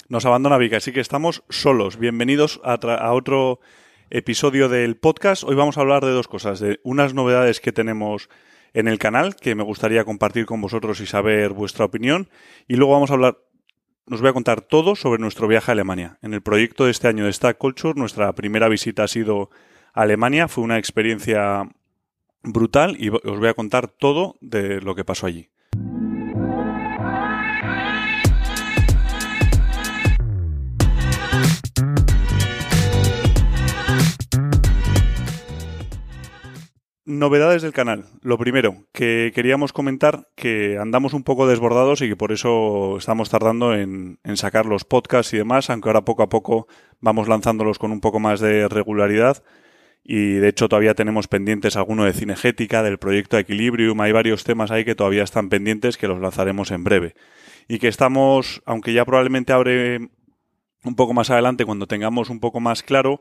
Nos abandona Vika, así que estamos solos. Bienvenidos a otro episodio del podcast. Hoy vamos a hablar de dos cosas, de unas novedades que tenemos en el canal, que me gustaría compartir con vosotros y saber vuestra opinión. Y luego vamos a hablar, os voy a contar todo sobre nuestro viaje a Alemania. En el proyecto de este año de Stack Culture, nuestra primera visita ha sido a Alemania. Fue una experiencia brutal y os voy a contar todo de lo que pasó allí. Novedades del canal. Lo primero, que queríamos comentar que andamos un poco desbordados y que por eso estamos tardando en sacar los podcasts y demás, aunque ahora poco a poco vamos lanzándolos con un poco más de regularidad. Y de hecho todavía tenemos pendientes alguno de Cinegética, del proyecto Equilibrium. Hay varios temas ahí que todavía están pendientes que los lanzaremos en breve. Y que estamos, aunque ya probablemente abre un poco más adelante cuando tengamos un poco más claro,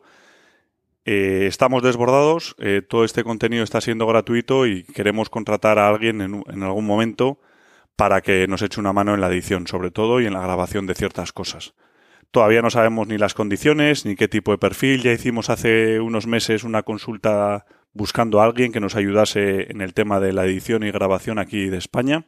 estamos desbordados, todo este contenido está siendo gratuito y queremos contratar a alguien en algún momento para que nos eche una mano en la edición, sobre todo, y en la grabación de ciertas cosas. Todavía no sabemos ni las condiciones, ni qué tipo de perfil. Ya hicimos hace unos meses una consulta buscando a alguien que nos ayudase en el tema de la edición y grabación aquí de España.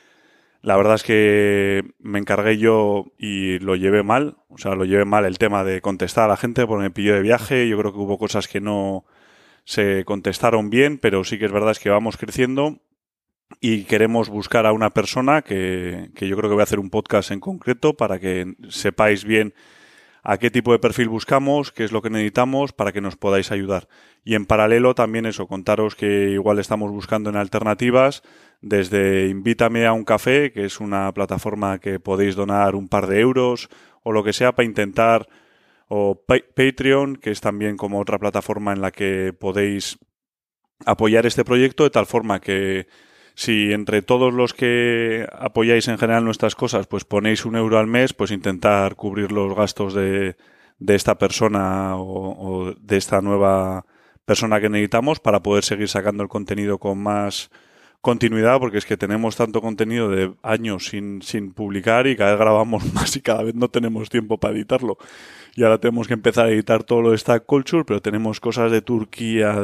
La verdad es que me encargué yo y lo llevé mal. O sea, lo llevé mal el tema de contestar a la gente porque me pilló de viaje. Yo creo que hubo cosas que no se contestaron bien, pero sí que es verdad es que vamos creciendo y queremos buscar a una persona que yo creo que voy a hacer un podcast en concreto para que sepáis bien a qué tipo de perfil buscamos, qué es lo que necesitamos para que nos podáis ayudar. Y en paralelo también eso, contaros que igual estamos buscando en alternativas desde Invítame a un café, que es una plataforma que podéis donar un par de euros o lo que sea para intentar, o Patreon, que es también como otra plataforma en la que podéis apoyar este proyecto de tal forma que si entre todos los que apoyáis en general nuestras cosas, pues ponéis €1 al mes, pues intentar cubrir los gastos de esta persona o de esta nueva persona que necesitamos para poder seguir sacando el contenido con más continuidad, porque es que tenemos tanto contenido de años sin publicar y cada vez grabamos más y cada vez no tenemos tiempo para editarlo. Y ahora tenemos que empezar a editar todo lo de Stack Culture, pero tenemos cosas de Turquía,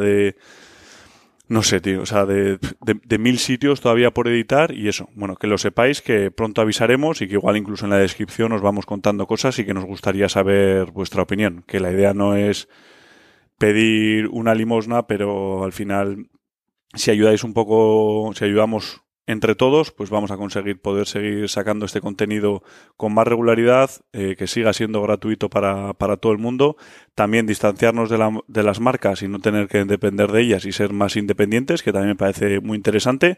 no sé, tío, o sea, de 1000 sitios todavía por editar y eso. Bueno, que lo sepáis, que pronto avisaremos y que igual incluso en la descripción os vamos contando cosas y que nos gustaría saber vuestra opinión. Que la idea no es pedir una limosna, pero al final, si ayudáis un poco, si ayudamos entre todos, pues vamos a conseguir poder seguir sacando este contenido con más regularidad, que siga siendo gratuito para todo el mundo. También distanciarnos de las marcas y no tener que depender de ellas y ser más independientes, que también me parece muy interesante.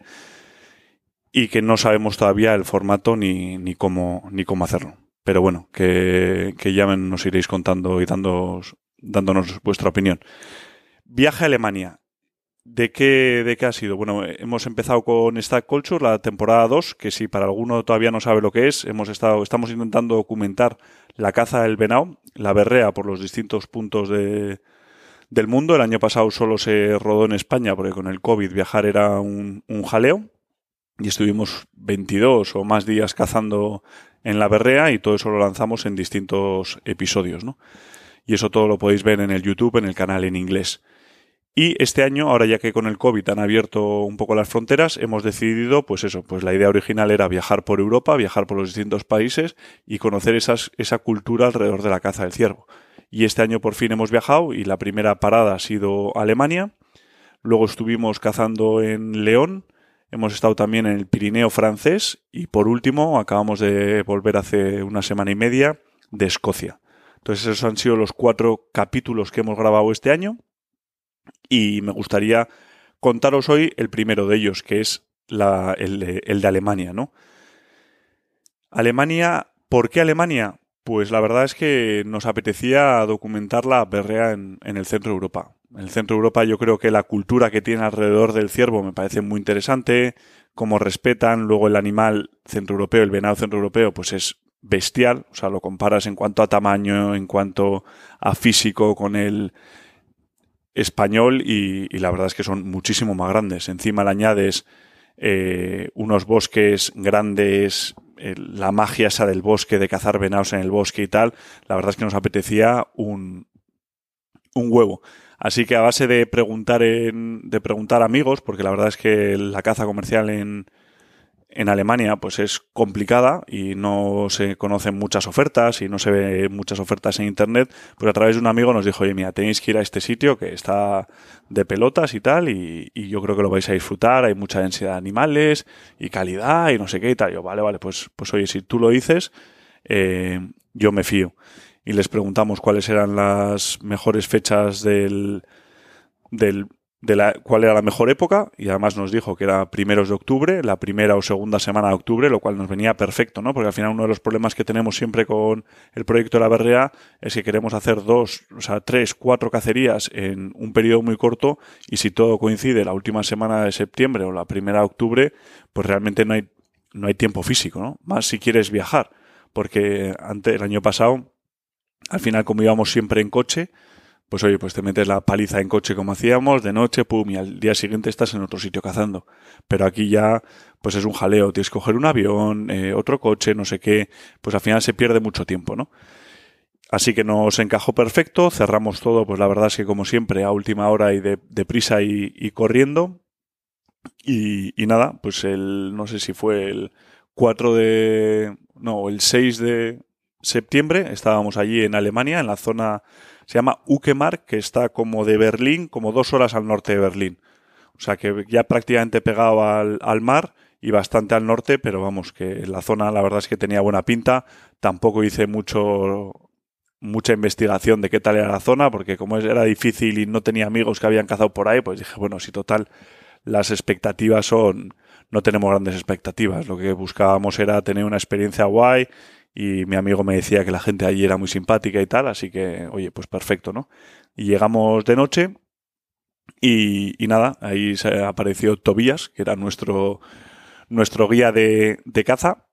Y que no sabemos todavía el formato ni cómo hacerlo. Pero bueno, que ya nos iréis contando y dándonos vuestra opinión. Viaje a Alemania. ¿De qué ha sido? Bueno, hemos empezado con Stack Culture, la temporada 2, que si para alguno todavía no sabe lo que es, estamos intentando documentar la caza del venado, la berrea, por los distintos puntos del mundo. El año pasado solo se rodó en España, porque con el COVID viajar era un jaleo, y estuvimos 22 o más días cazando en la berrea, y todo eso lo lanzamos en distintos episodios, ¿no? Y eso todo lo podéis ver en el YouTube, en el canal en inglés. Y este año, ahora ya que con el COVID han abierto un poco las fronteras, hemos decidido, pues eso, pues la idea original era viajar por Europa, viajar por los distintos países y conocer esa cultura alrededor de la caza del ciervo. Y este año por fin hemos viajado y la primera parada ha sido Alemania. Luego estuvimos cazando en León, hemos estado también en el Pirineo francés y por último acabamos de volver hace una semana y media de Escocia. Entonces esos han sido los 4 capítulos que hemos grabado este año. Y me gustaría contaros hoy el primero de ellos, que es el de Alemania, ¿no? Alemania, ¿por qué Alemania? Pues la verdad es que nos apetecía documentar la berrea en el centro de Europa. En el centro de Europa yo creo que la cultura que tiene alrededor del ciervo me parece muy interesante, cómo respetan, luego el animal centroeuropeo, el venado centroeuropeo, pues es bestial, o sea, lo comparas en cuanto a tamaño, en cuanto a físico con el español y la verdad es que son muchísimo más grandes. Encima le añades unos bosques grandes la magia esa del bosque, de cazar venados en el bosque y tal, la verdad es que nos apetecía un huevo. Así que a base de preguntar a amigos, porque la verdad es que la caza comercial en Alemania pues es complicada y no se conocen muchas ofertas y no se ve muchas ofertas en internet, pues a través de un amigo nos dijo, oye, mira, tenéis que ir a este sitio que está de pelotas y tal, y yo creo que lo vais a disfrutar, hay mucha densidad de animales y calidad y no sé qué y tal. Y yo, vale, pues oye, si tú lo dices, yo me fío. Y les preguntamos cuáles eran las mejores fechas cuál era la mejor época, y además nos dijo que era primeros de octubre, la primera o segunda semana de octubre, lo cual nos venía perfecto, ¿no? Porque al final uno de los problemas que tenemos siempre con el proyecto de la BRA es que queremos hacer 3, 4 cacerías en un periodo muy corto, y si todo coincide la última semana de septiembre o la primera de octubre, pues realmente no hay tiempo físico, ¿no? Más si quieres viajar, porque el año pasado, al final, como íbamos siempre en coche, pues oye, pues te metes la paliza en coche como hacíamos, de noche, pum, y al día siguiente estás en otro sitio cazando. Pero aquí ya, pues es un jaleo, tienes que coger un avión, otro coche, no sé qué, pues al final se pierde mucho tiempo, ¿no? Así que nos encajó perfecto, cerramos todo, pues la verdad es que como siempre, a última hora y deprisa y corriendo. Y nada, pues no sé si fue el 6 de septiembre, estábamos allí en Alemania, en la zona, se llama Uckermark, que está como de Berlín, como 2 horas al norte de Berlín. O sea que ya prácticamente pegado al mar y bastante al norte, pero vamos, que la zona la verdad es que tenía buena pinta. Tampoco hice mucha investigación de qué tal era la zona, porque como era difícil y no tenía amigos que habían cazado por ahí, pues dije, bueno, si total las expectativas no tenemos grandes expectativas. Lo que buscábamos era tener una experiencia guay, y mi amigo me decía que la gente allí era muy simpática y tal, así que, oye, pues perfecto, ¿no? Y llegamos de noche y nada, ahí se apareció Tobías, que era nuestro guía de caza.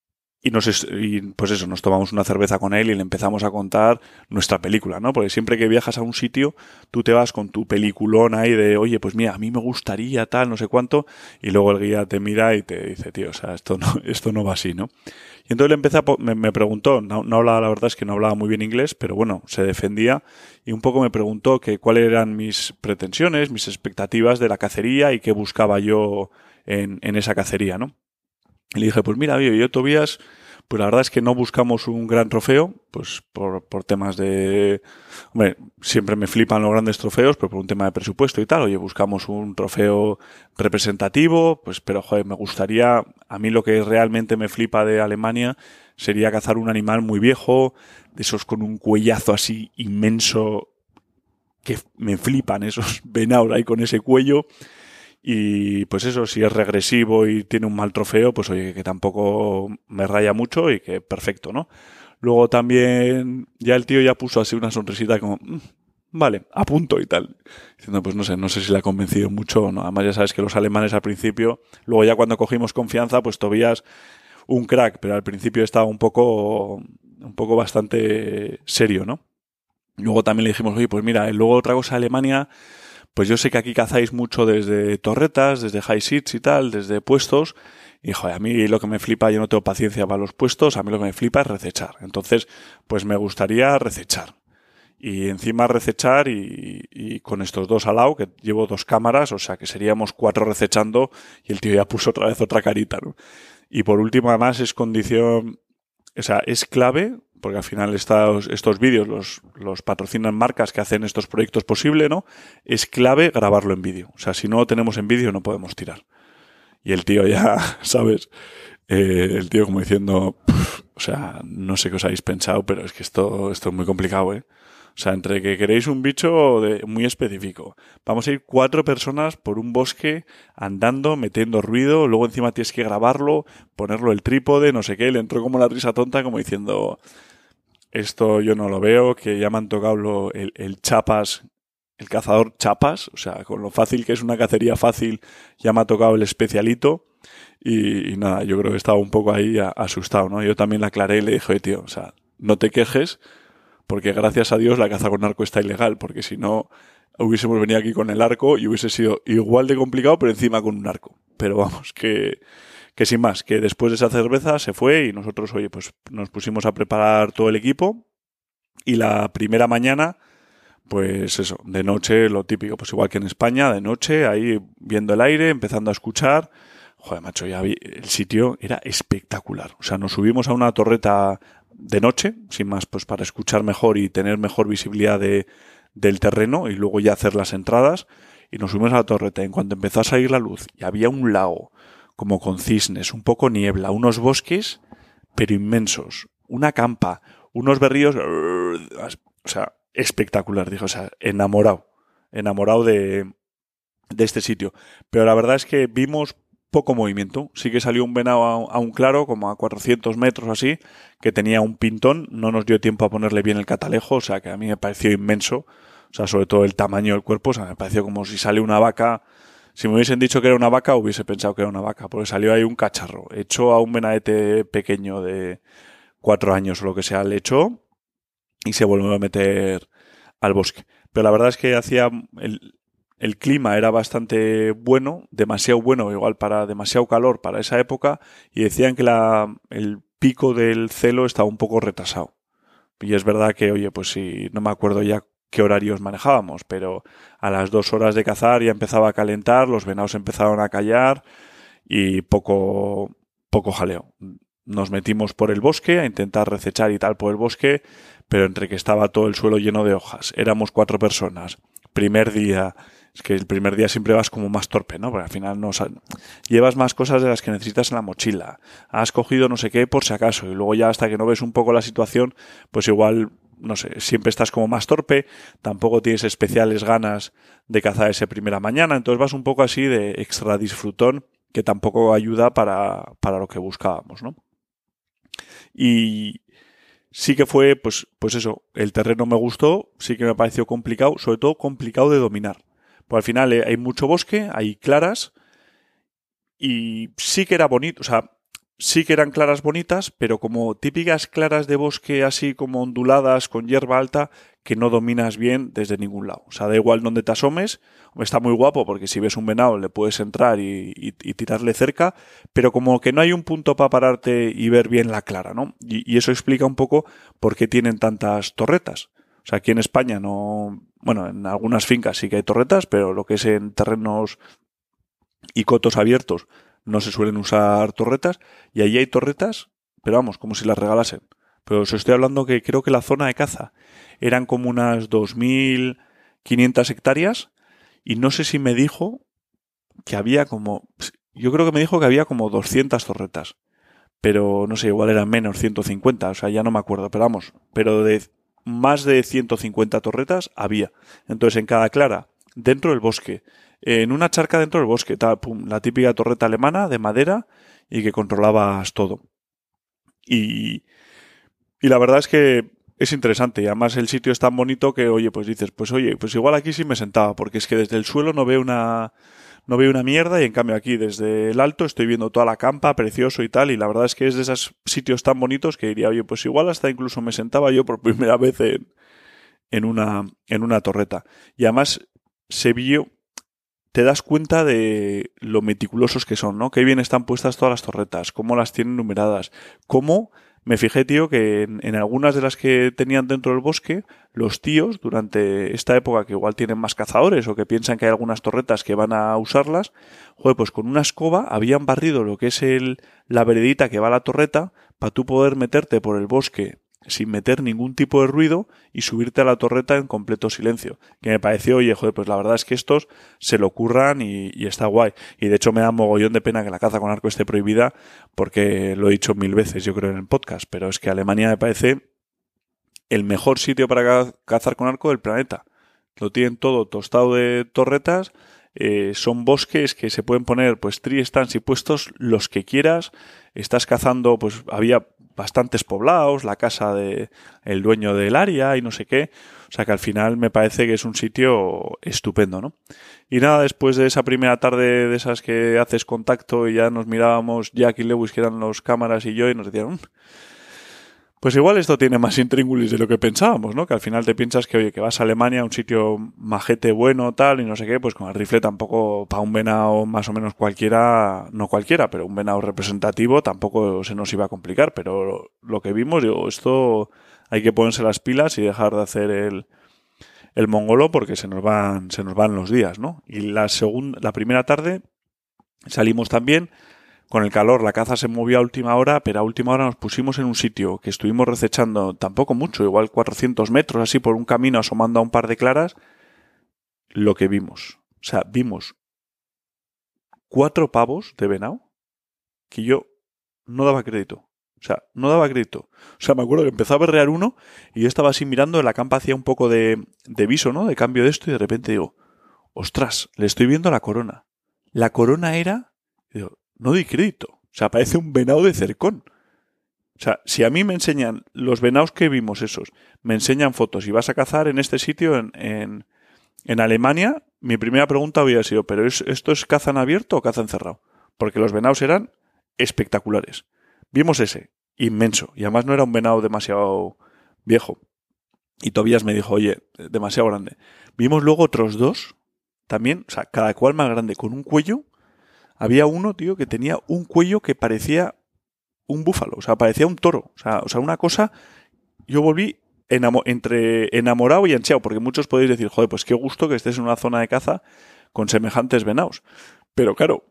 Y pues eso, nos tomamos una cerveza con él y le empezamos a contar nuestra película, ¿no? Porque siempre que viajas a un sitio, tú te vas con tu peliculón ahí de, oye, pues mira, a mí me gustaría tal, no sé cuánto, y luego el guía te mira y te dice, tío, o sea, esto no va así, ¿no? Y entonces me preguntó, no hablaba, la verdad es que no hablaba muy bien inglés, pero bueno, se defendía, y un poco me preguntó que cuáles eran mis pretensiones, mis expectativas de la cacería y qué buscaba yo en esa cacería, ¿no? Y le dije, pues mira, yo Tobías, pues la verdad es que no buscamos un gran trofeo, pues por temas de... Hombre, siempre me flipan los grandes trofeos, pero por un tema de presupuesto y tal. Oye, buscamos un trofeo representativo, pues pero joder, me gustaría... A mí lo que realmente me flipa de Alemania sería cazar un animal muy viejo, de esos con un cuellazo así inmenso, que me flipan esos venados ahí con ese cuello. Y pues eso, si es regresivo y tiene un mal trofeo, pues oye, que tampoco me raya mucho y que perfecto, ¿no? Luego también, ya el tío ya puso así una sonrisita como, vale, a punto y tal. Diciendo, pues no sé si le ha convencido mucho o no. Además ya sabes que los alemanes al principio, luego ya cuando cogimos confianza, pues Tobías un crack, pero al principio estaba un poco bastante serio, ¿no? Luego también le dijimos, oye, pues mira, luego otra cosa, Alemania... Pues yo sé que aquí cazáis mucho desde torretas, desde high seats y tal, desde puestos. Y joder, a mí lo que me flipa, yo no tengo paciencia para los puestos, a mí lo que me flipa es recechar. Entonces, pues me gustaría recechar. Y encima recechar y con estos 2 al lado, que llevo 2 cámaras, o sea que seríamos 4 recechando, y el tío ya puso otra vez otra carita, ¿no? Y por último, además, es condición... O sea, es clave, porque al final estos vídeos los patrocinan marcas que hacen estos proyectos posible, ¿no? Es clave grabarlo en vídeo. O sea, si no lo tenemos en vídeo no podemos tirar. Y el tío ya, ¿sabes? El tío como diciendo, o sea, no sé qué os habéis pensado, pero es que esto es muy complicado, ¿eh? O sea, entre que queréis un bicho muy específico. Vamos a ir 4 personas por un bosque andando, metiendo ruido, luego encima tienes que grabarlo, ponerlo el trípode, no sé qué. Le entró como la risa tonta, como diciendo, esto yo no lo veo, que ya me han tocado el chapas, el cazador chapas, o sea, con lo fácil que es una cacería fácil, ya me ha tocado el especialito. Y nada, yo creo que estaba un poco ahí asustado, ¿no? Yo también le aclaré y le dije, oye, tío, o sea, no te quejes, porque gracias a Dios la caza con arco está ilegal, porque si no hubiésemos venido aquí con el arco y hubiese sido igual de complicado, pero encima con un arco. Pero vamos, que que sin más, que después de esa cerveza se fue y nosotros, oye, pues nos pusimos a preparar todo el equipo y la primera mañana, pues eso, de noche lo típico, pues igual que en España, de noche, ahí viendo el aire, empezando a escuchar. Joder, macho, el sitio era espectacular. O sea, nos subimos a una torreta de noche, sin más, pues para escuchar mejor y tener mejor visibilidad del terreno y luego ya hacer las entradas. Y nos subimos a la torreta. En cuanto empezó a salir la luz y había un lago como con cisnes, un poco niebla, unos bosques, pero inmensos, una campa, unos berríos, o sea, espectacular, dijo, o sea, enamorado de este sitio. Pero la verdad es que vimos poco movimiento. Sí que salió un venado a un claro, como a 400 metros así, que tenía un pintón. No nos dio tiempo a ponerle bien el catalejo, o sea, que a mí me pareció inmenso. O sea, sobre todo el tamaño del cuerpo, o sea, me pareció como si sale una vaca. Si me hubiesen dicho que era una vaca, hubiese pensado que era una vaca, porque salió ahí un cacharro, echó a un venadete pequeño de 4 años o lo que sea, le echó y se volvió a meter al bosque. Pero la verdad es que el clima era bastante bueno, demasiado bueno, igual para demasiado calor para esa época, y decían que el pico del celo estaba un poco retrasado. Y es verdad que, oye, pues sí, no me acuerdo ya qué horarios manejábamos, pero a las 2 horas de cazar ya empezaba a calentar, los venados empezaron a callar y poco jaleo. Nos metimos por el bosque a intentar recechar y tal por el bosque, pero entre que estaba todo el suelo lleno de hojas, éramos 4 personas, primer día, es que el primer día siempre vas como más torpe, ¿no? Porque al final llevas más cosas de las que necesitas en la mochila, has cogido no sé qué por si acaso, y luego ya hasta que no ves un poco la situación, pues igual, no sé, siempre estás como más torpe, tampoco tienes especiales ganas de cazar esa primera mañana, entonces vas un poco así de extra disfrutón, que tampoco ayuda para lo que buscábamos, ¿no? Y sí que fue, pues eso, el terreno me gustó, sí que me pareció complicado, sobre todo complicado de dominar. Pues al final hay mucho bosque, hay claras, y sí que era bonito, o sea, sí que eran claras bonitas, pero como típicas claras de bosque así como onduladas, con hierba alta, que no dominas bien desde ningún lado. O sea, da igual donde te asomes, está muy guapo porque si ves un venado le puedes entrar y tirarle cerca, pero como que no hay un punto para pararte y ver bien la clara, ¿no? Y eso explica un poco por qué tienen tantas torretas. O sea, aquí en España no... Bueno, en algunas fincas sí que hay torretas, pero lo que es en terrenos y cotos abiertos no se suelen usar torretas, y allí hay torretas, pero vamos, como si las regalasen. Pero os estoy hablando que creo que la zona de caza eran como unas 2.500 hectáreas, y no sé si me dijo que había como... Yo creo que me dijo que había como 200 torretas, pero no sé, igual eran menos, 150, o sea, ya no me acuerdo, pero vamos, pero de más de 150 torretas había. Entonces, en cada clara, dentro del bosque, en una charca dentro del bosque, tal, pum, la típica torreta alemana de madera y que controlabas todo. Y la verdad es que es interesante, y además el sitio es tan bonito que, oye, pues dices, pues oye, pues igual aquí sí me sentaba, porque es que desde el suelo no veo una mierda, y en cambio aquí desde el alto estoy viendo toda la campa, precioso y tal, y la verdad es que es de esos sitios tan bonitos que diría, oye, pues igual hasta incluso me sentaba yo por primera vez en una torreta. Y además se vio, te das cuenta de lo meticulosos que son, ¿no? Qué bien están puestas todas las torretas, cómo las tienen numeradas, cómo... Me fijé, tío, que en algunas de las que tenían dentro del bosque, los tíos, durante esta época que igual tienen más cazadores o que piensan que hay algunas torretas que van a usarlas, joder, pues con una escoba habían barrido lo que es la veredita que va a la torreta para tú poder meterte por el bosque sin meter ningún tipo de ruido y subirte a la torreta en completo silencio. Que me pareció, oye, joder, pues la verdad es que estos se lo curran y está guay. Y de hecho me da mogollón de pena que la caza con arco esté prohibida, porque lo he dicho 1000 veces, yo creo, en el podcast, pero es que Alemania me parece el mejor sitio para cazar con arco del planeta. Lo tienen todo tostado de torretas, son bosques que se pueden poner pues tree stands y puestos los que quieras. Estás cazando, pues había bastantes poblados, la casa de el dueño del área y no sé qué. O sea que al final me parece que es un sitio estupendo, ¿no? Y nada, después de esa primera tarde de esas que haces contacto y ya nos mirábamos Jack y Lewis, que eran los cámaras, y yo, y nos decían, Pues igual esto tiene más intríngulis de lo que pensábamos, ¿no? Que al final te piensas que, oye, que vas a Alemania, a un sitio majete bueno, tal, y no sé qué, pues con el rifle tampoco, para un venado más o menos cualquiera, no cualquiera, pero un venado representativo tampoco se nos iba a complicar. Pero lo que vimos, digo, esto hay que ponerse las pilas y dejar de hacer el mongolo porque se nos van los días, ¿no? Y la primera tarde salimos también. Con el calor, la caza se movió a última hora, pero a última hora nos pusimos en un sitio que estuvimos recechando tampoco mucho, igual 400 metros, así por un camino asomando a un par de claras, lo que vimos. O sea, vimos 4 pavos de venado que yo no daba crédito. O sea, no daba crédito. O sea, me acuerdo que empezó a berrear uno y yo estaba así mirando, la campa hacía un poco de viso, ¿no? De cambio de esto y de repente digo, ostras, le estoy viendo la corona. La corona era... Digo, no doy crédito. O sea, parece un venado de cercón. O sea, si a mí me enseñan los venados que vimos esos, me enseñan fotos y vas a cazar en este sitio en Alemania, mi primera pregunta había sido, ¿pero esto es caza en abierto o caza en cerrado? Porque los venados eran espectaculares. Vimos ese, inmenso. Y además no era un venado demasiado viejo. Y Tobías me dijo, oye, demasiado grande. Vimos luego otros 2, también, o sea, cada cual más grande, con un cuello. Había uno, tío, que tenía un cuello que parecía un búfalo, o sea, parecía un toro. O sea una cosa... Yo volví entre enamorado y ansiado, porque muchos podéis decir, joder, pues qué gusto que estés en una zona de caza con semejantes venados. Pero claro,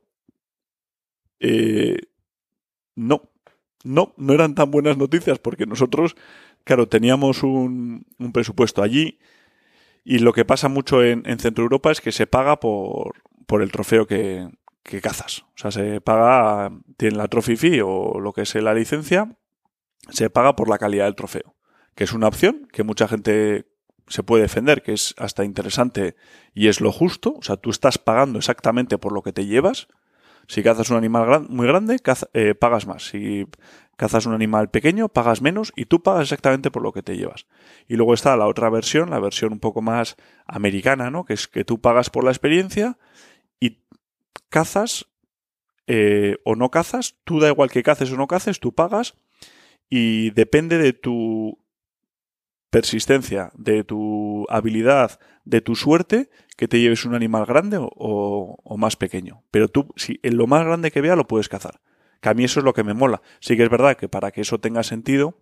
no eran tan buenas noticias, porque nosotros, claro, teníamos un presupuesto allí, y lo que pasa mucho en Centro Europa es que se paga por el trofeo que cazas. O sea, se paga, tiene la trophy fee o lo que es la licencia, se paga por la calidad del trofeo, que es una opción que mucha gente se puede defender, que es hasta interesante y es lo justo. O sea, tú estás pagando exactamente por lo que te llevas. Si cazas un animal muy grande, pagas más. Si cazas un animal pequeño, pagas menos y tú pagas exactamente por lo que te llevas. Y luego está la otra versión, la versión un poco más americana, ¿no? Que es que tú pagas por la experiencia y cazas o no cazas, tú da igual que caces o no caces, tú pagas y depende de tu persistencia, de tu habilidad, de tu suerte, que te lleves un animal grande o más pequeño. Pero tú, si en lo más grande que vea, lo puedes cazar. Que a mí eso es lo que me mola. Sí que es verdad que para que eso tenga sentido,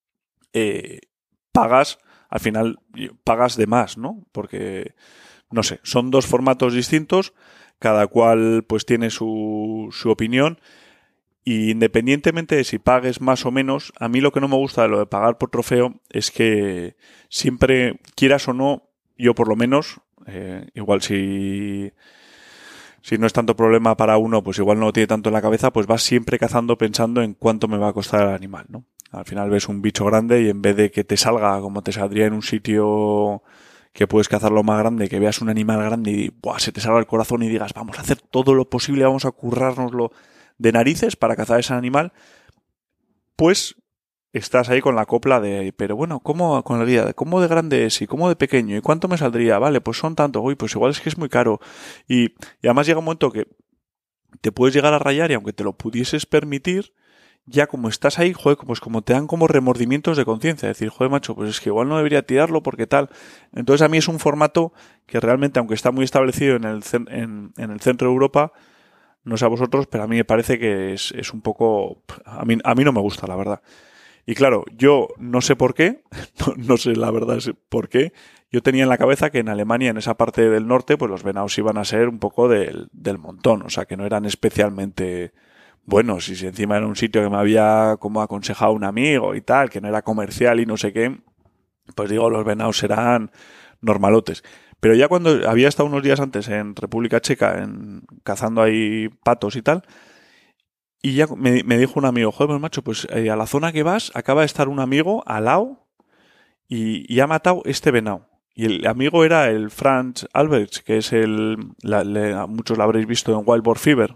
pagas, al final pagas de más, ¿no? Porque, no sé, son 2 formatos distintos, cada cual pues tiene su opinión. Y independientemente de si pagues más o menos, a mí lo que no me gusta de lo de pagar por trofeo es que siempre, quieras o no, yo por lo menos, igual si no es tanto problema para uno, pues igual no lo tiene tanto en la cabeza, pues vas siempre cazando pensando en cuánto me va a costar el animal, ¿no? Al final ves un bicho grande y en vez de que te salga como te saldría en un sitio que puedes cazarlo más grande, que veas un animal grande y ¡buah!, se te salga el corazón y digas, vamos a hacer todo lo posible, vamos a currárnoslo de narices para cazar ese animal, pues estás ahí con la copla de, pero bueno, ¿cómo con la guía? ¿Cómo de grande es? ¿Y cómo de pequeño? ¿Y cuánto me saldría? Vale, pues son tanto. Uy, pues igual es que es muy caro. Y además llega un momento que te puedes llegar a rayar y aunque te lo pudieses permitir, ya como estás ahí, joder, pues como te dan como remordimientos de conciencia. Decir, joder, macho, pues es que igual no debería tirarlo porque tal. Entonces a mí es un formato que realmente, aunque está muy establecido en el centro de Europa, no sé a vosotros, pero a mí me parece que es un poco... A mí no me gusta, la verdad. Y claro, yo no sé por qué, no sé la verdad por qué, yo tenía en la cabeza que en Alemania, en esa parte del norte, pues los venados iban a ser un poco del montón, o sea, que no eran especialmente buenos. Y si encima era un sitio que me había como aconsejado un amigo y tal, que no era comercial y no sé qué, pues digo, los venados serán normalotes. Pero ya cuando había estado unos días antes en República Checa, cazando ahí patos y tal, y ya me dijo un amigo, joder, pues macho, pues a la zona que vas acaba de estar un amigo al lado y ha matado este venado. Y el amigo era el Franz Alberts, que es muchos lo habréis visto en Wild Boar Fever,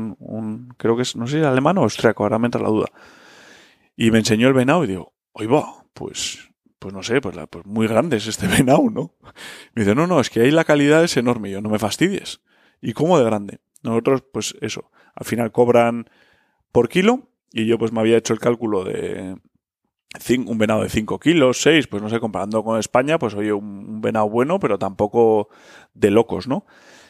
creo que es, no sé si es alemán o austriaco, ahora me entra la duda. Y me enseñó el venado y digo, oye, va, pues no sé, pues muy grande es este venado, ¿no? Me dice, no, es que ahí la calidad es enorme. Y yo, no me fastidies. ¿Y cómo de grande? Nosotros, pues eso, al final cobran por kilo y yo pues me había hecho el cálculo de un venado de 5 kilos, 6, pues no sé, comparando con España, pues oye, un venado bueno, pero tampoco de locos, ¿no?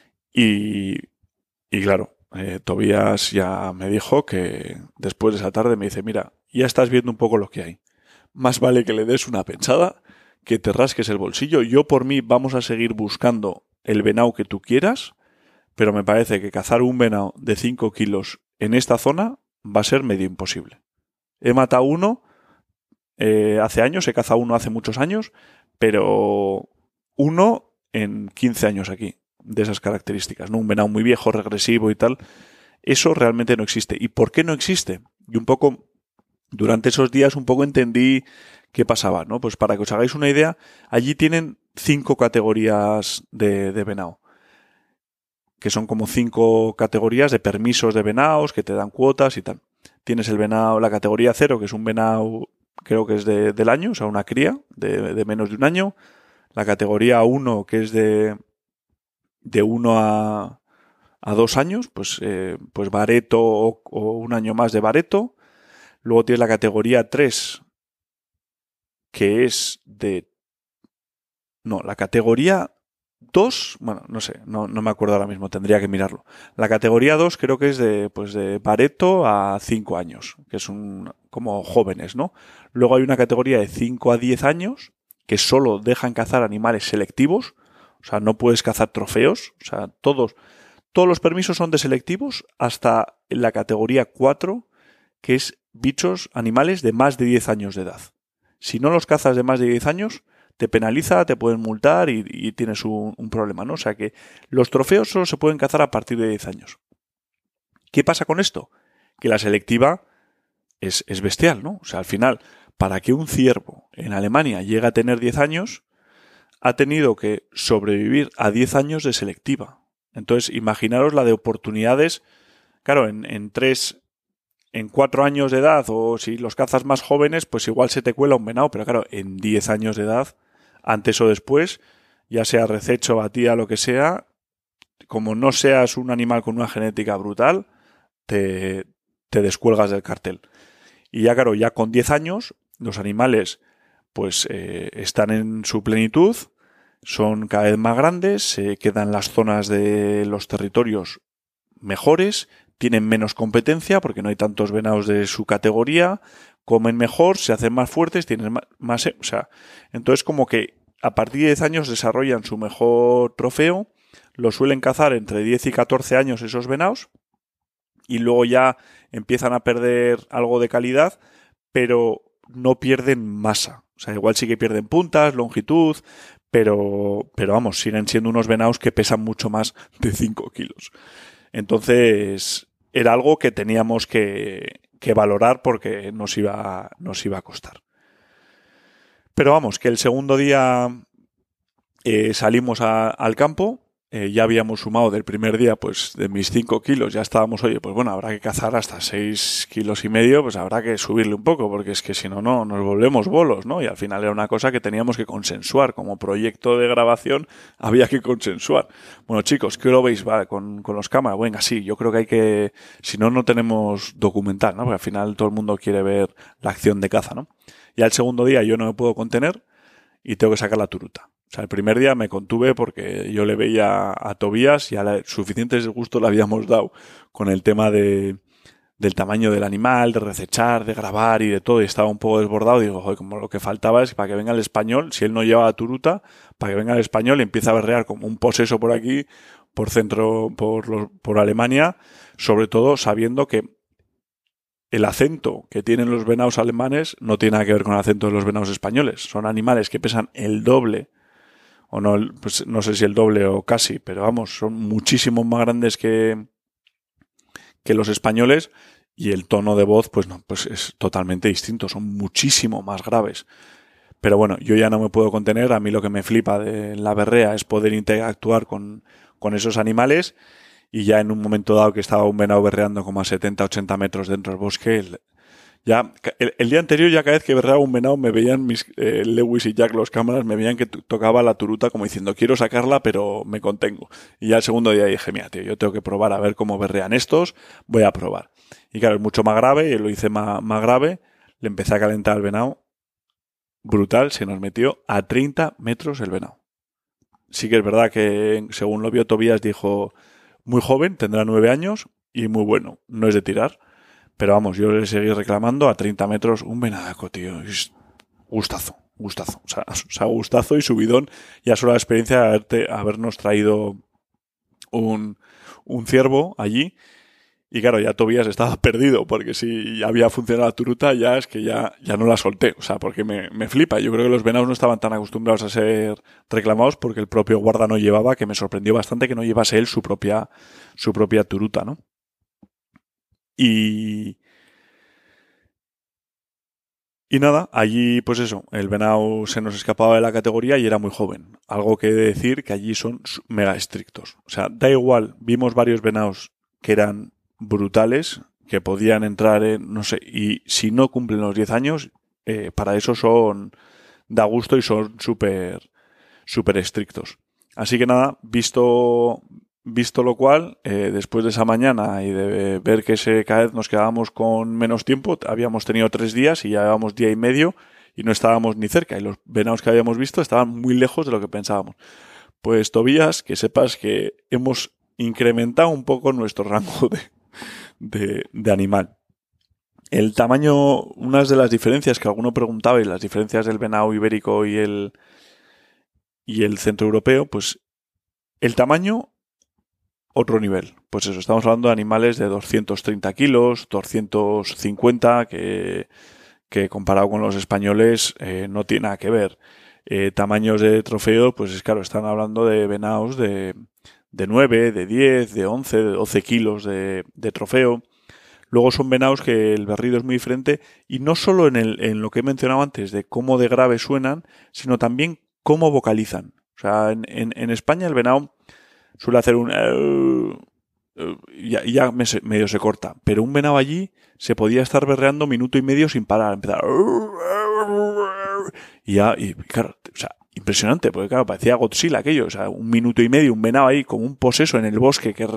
Y claro, Tobías ya me dijo que después de esa tarde me dice, mira, ya estás viendo un poco lo que hay. Más vale que le des una pensada, que te rasques el bolsillo. Yo por mí vamos a seguir buscando el venado que tú quieras, pero me parece que cazar un venado de 5 kilos en esta zona va a ser medio imposible. He matado uno hace años, he cazado uno hace muchos años, pero uno en 15 años aquí, de esas características, ¿no? Un venado muy viejo, regresivo y tal. Eso realmente no existe. ¿Y por qué no existe? Y un poco, durante esos días, un poco entendí qué pasaba, ¿no? Pues para que os hagáis una idea, allí tienen 5 categorías de venado, que son como 5 categorías de permisos de venados que te dan cuotas y tal. Tienes el venado, la categoría 0, que es un venado, creo que es del año, o sea, una cría de menos de un año. La categoría 1, que es de 1 a 2 años, pues bareto o un año más de bareto. Luego tienes la categoría 3, que es la categoría 2, bueno, no sé, no me acuerdo ahora mismo, tendría que mirarlo. La categoría 2 creo que es de bareto a 5 años, que es como jóvenes, ¿no? Luego hay una categoría de 5 a 10 años, que solo dejan cazar animales selectivos, o sea, no puedes cazar trofeos, o sea, todos los permisos son de selectivos hasta la categoría 4, que es bichos, animales de más de 10 años de edad. Si no los cazas de más de 10 años, te penaliza, te pueden multar y tienes un problema, ¿no? O sea que los trofeos solo se pueden cazar a partir de 10 años. ¿Qué pasa con esto? Que la selectiva es bestial, ¿no? O sea, al final, para que un ciervo en Alemania llegue a tener 10 años, ha tenido que sobrevivir a 10 años de selectiva. Entonces, imaginaros la de oportunidades, claro, en 4 años de edad, o si los cazas más jóvenes, pues igual se te cuela un venado, pero claro, en 10 años de edad, antes o después, ya sea rececho, batida, lo que sea, como no seas un animal con una genética brutal, te descuelgas del cartel. Y ya claro, ya con 10 años, los animales pues están en su plenitud, son cada vez más grandes, se quedan las zonas de los territorios mejores, tienen menos competencia porque no hay tantos venados de su categoría, comen mejor, se hacen más fuertes, tienen más o sea, entonces como que a partir de 10 años desarrollan su mejor trofeo, lo suelen cazar entre 10 y 14 años esos venados y luego ya empiezan a perder algo de calidad, pero no pierden masa. O sea, igual sí que pierden puntas, longitud, pero vamos, siguen siendo unos venados que pesan mucho más de 5 kilos. Entonces, era algo que teníamos que valorar porque nos iba a costar. Pero vamos, que el segundo día salimos al campo, ya habíamos sumado del primer día, pues de mis 5 kilos, ya estábamos, oye, pues bueno, habrá que cazar hasta 6 kilos y medio, pues habrá que subirle un poco, porque es que si no, nos volvemos bolos, ¿no? Y al final era una cosa que teníamos que consensuar, como proyecto de grabación había que consensuar. Bueno, chicos, ¿qué lo veis? Vale, con los cámaras, venga, sí, yo creo que hay que, si no, no tenemos documental, ¿no? Porque al final todo el mundo quiere ver la acción de caza, ¿no? Ya el segundo día yo no me puedo contener y tengo que sacar la turuta. O sea, el primer día me contuve porque yo le veía a Tobías y suficiente disgusto le habíamos dado con el tema del tamaño del animal, de recechar, de grabar y de todo, y estaba un poco desbordado. Digo, joder, como lo que faltaba es para que venga el español, si él no lleva la turuta, para que venga el español y empiece a berrear como un poseso por aquí, por centro, por Alemania, sobre todo sabiendo que el acento que tienen los venados alemanes no tiene nada que ver con el acento de los venados españoles. Son animales que pesan el doble, o no, pues no sé si el doble o casi, pero vamos, son muchísimo más grandes que los españoles y el tono de voz, pues no, pues es totalmente distinto, son muchísimo más graves. Pero bueno, yo ya no me puedo contener, a mí lo que me flipa de la berrea es poder interactuar con esos animales y ya en un momento dado que estaba un venado berreando como a 70-80 metros dentro del bosque, el día anterior ya cada vez que berreaba un venado me veían Lewis y Jack, los cámaras, me veían que tocaba la turuta como diciendo quiero sacarla pero me contengo. Y ya el segundo día dije, mira tío, yo tengo que probar a ver cómo berrean estos, voy a probar. Y claro, es mucho más grave, y lo hice más grave, le empecé a calentar al venado brutal, se nos metió a 30 metros el venado. Sí que es verdad que, según lo vio Tobías, dijo, muy joven, tendrá 9 años y muy bueno, no es de tirar. Pero vamos, yo le seguí reclamando a 30 metros un venadaco, tío. Es gustazo, gustazo. O sea, gustazo y subidón. Ya solo la experiencia de habernos traído un ciervo allí. Y claro, ya Tobías estaba perdido, porque si había funcionado la turuta, ya es que ya no la solté. O sea, porque me flipa. Yo creo que los venados no estaban tan acostumbrados a ser reclamados, porque el propio guarda no llevaba, que me sorprendió bastante que no llevase él su propia turuta, ¿no? Y nada, allí pues eso, el venado se nos escapaba de la categoría y era muy joven. Algo que he de decir que allí son mega estrictos. O sea, da igual, vimos varios venados que eran brutales, que podían entrar en, no sé, y si no cumplen los 10 años, para eso da gusto y son súper estrictos. Así que nada, visto lo cual, después de esa mañana y de ver que cada vez nos quedábamos con menos tiempo, habíamos tenido 3 días y ya llevábamos día y medio y no estábamos ni cerca. Y los venados que habíamos visto estaban muy lejos de lo que pensábamos. Pues Tobías, que sepas que hemos incrementado un poco nuestro rango de animal. El tamaño, unas de las diferencias que alguno preguntaba, y las diferencias del venado ibérico y el centro europeo, pues el tamaño, otro nivel. Pues eso, estamos hablando de animales de 230 kilos, 250, que comparado con los españoles no tiene nada que ver. Tamaños de trofeo, pues es claro, están hablando de venados de 9, de 10, de 11, de 12 kilos de trofeo. Luego son venados que el berrido es muy diferente, y no solo en lo que he mencionado antes de cómo de grave suenan, sino también cómo vocalizan. O sea, en España el venado suele hacer un... y ya medio se corta. Pero un venado allí se podía estar berreando minuto y medio sin parar. Empezar... Y claro, o sea, impresionante, porque claro, parecía Godzilla aquello. O sea, un minuto y medio, un venado ahí como un poseso en el bosque que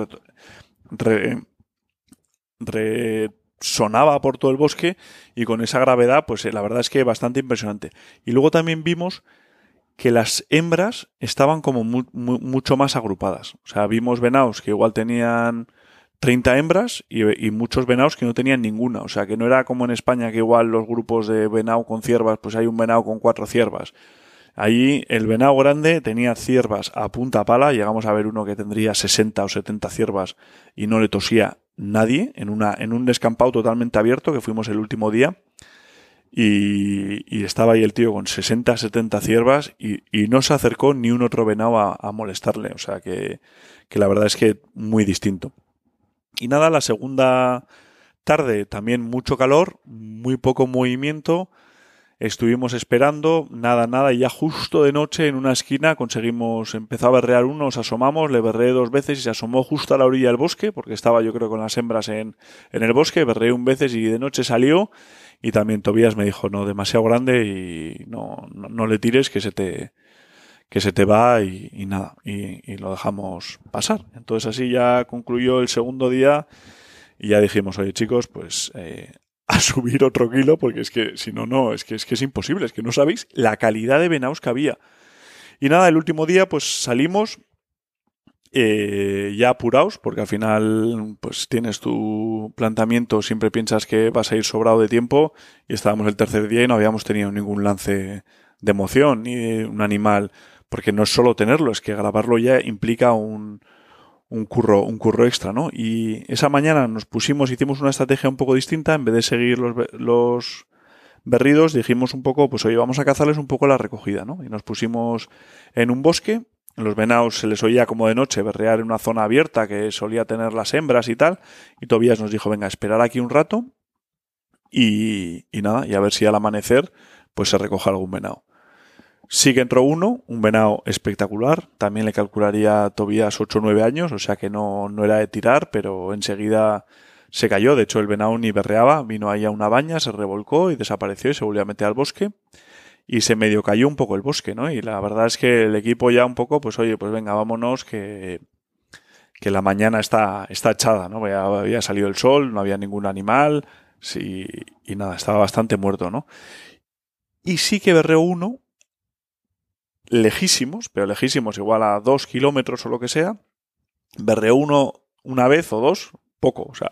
sonaba por todo el bosque, y con esa gravedad, pues la verdad es que bastante impresionante. Y luego también vimos que las hembras estaban como mucho más agrupadas. O sea, vimos venados que igual tenían 30 hembras y muchos venados que no tenían ninguna. O sea, que no era como en España, que igual los grupos de venado con ciervas, pues hay un venado con 4 ciervas. Allí el venado grande tenía ciervas a punta pala. Llegamos a ver uno que tendría 60 o 70 ciervas y no le tosía nadie en un descampado totalmente abierto que fuimos el último día. Y estaba ahí el tío con 60, 70 ciervas y no se acercó ni un otro venado a molestarle. O sea que la verdad es que muy distinto. Y nada, la segunda tarde también mucho calor, muy poco movimiento. Estuvimos esperando, nada, y ya justo de noche en una esquina empezó a berrear uno, nos asomamos, le berreé 2 veces y se asomó justo a la orilla del bosque, porque estaba yo creo con las hembras en el bosque, berreé 1 veces y de noche salió. Y también Tobías me dijo, no, demasiado grande y no le tires, que se te va y nada, y lo dejamos pasar. Entonces así ya concluyó el segundo día y ya dijimos, oye chicos, pues a subir otro kilo, porque es que si no, es que es imposible, es que no sabéis la calidad de venados que había. Y nada, el último día pues salimos ya apuraos, porque al final pues tienes tu planteamiento, siempre piensas que vas a ir sobrado de tiempo, y estábamos el tercer día y no habíamos tenido ningún lance de emoción ni de un animal, porque no es solo tenerlo, es que grabarlo ya implica un curro extra, ¿no? Y esa mañana hicimos una estrategia un poco distinta. En vez de seguir los berridos, dijimos un poco, pues oye, vamos a cazarles un poco la recogida, ¿no? Y nos pusimos en un bosque. Los venados se les oía como de noche berrear en una zona abierta que solía tener las hembras y tal. Y Tobías nos dijo, venga, esperar aquí un rato y nada, y a ver si al amanecer pues se recoge algún venado. Sí que entró un venado espectacular. También le calcularía a Tobías 8 o 9 años, o sea que no era de tirar, pero enseguida se cayó. De hecho, el venado ni berreaba, vino ahí a una baña, se revolcó y desapareció y se volvió a meter al bosque. Y se medio cayó un poco el bosque, ¿no? Y la verdad es que el equipo ya un poco, pues oye, pues venga, vámonos, que la mañana está echada, ¿no? Había salido el sol, no había ningún animal, sí, y nada, estaba bastante muerto, ¿no? y sí que berreó uno lejísimos, pero lejísimos, igual a 2 kilómetros o lo que sea. Berreó uno una vez o dos, poco, o sea,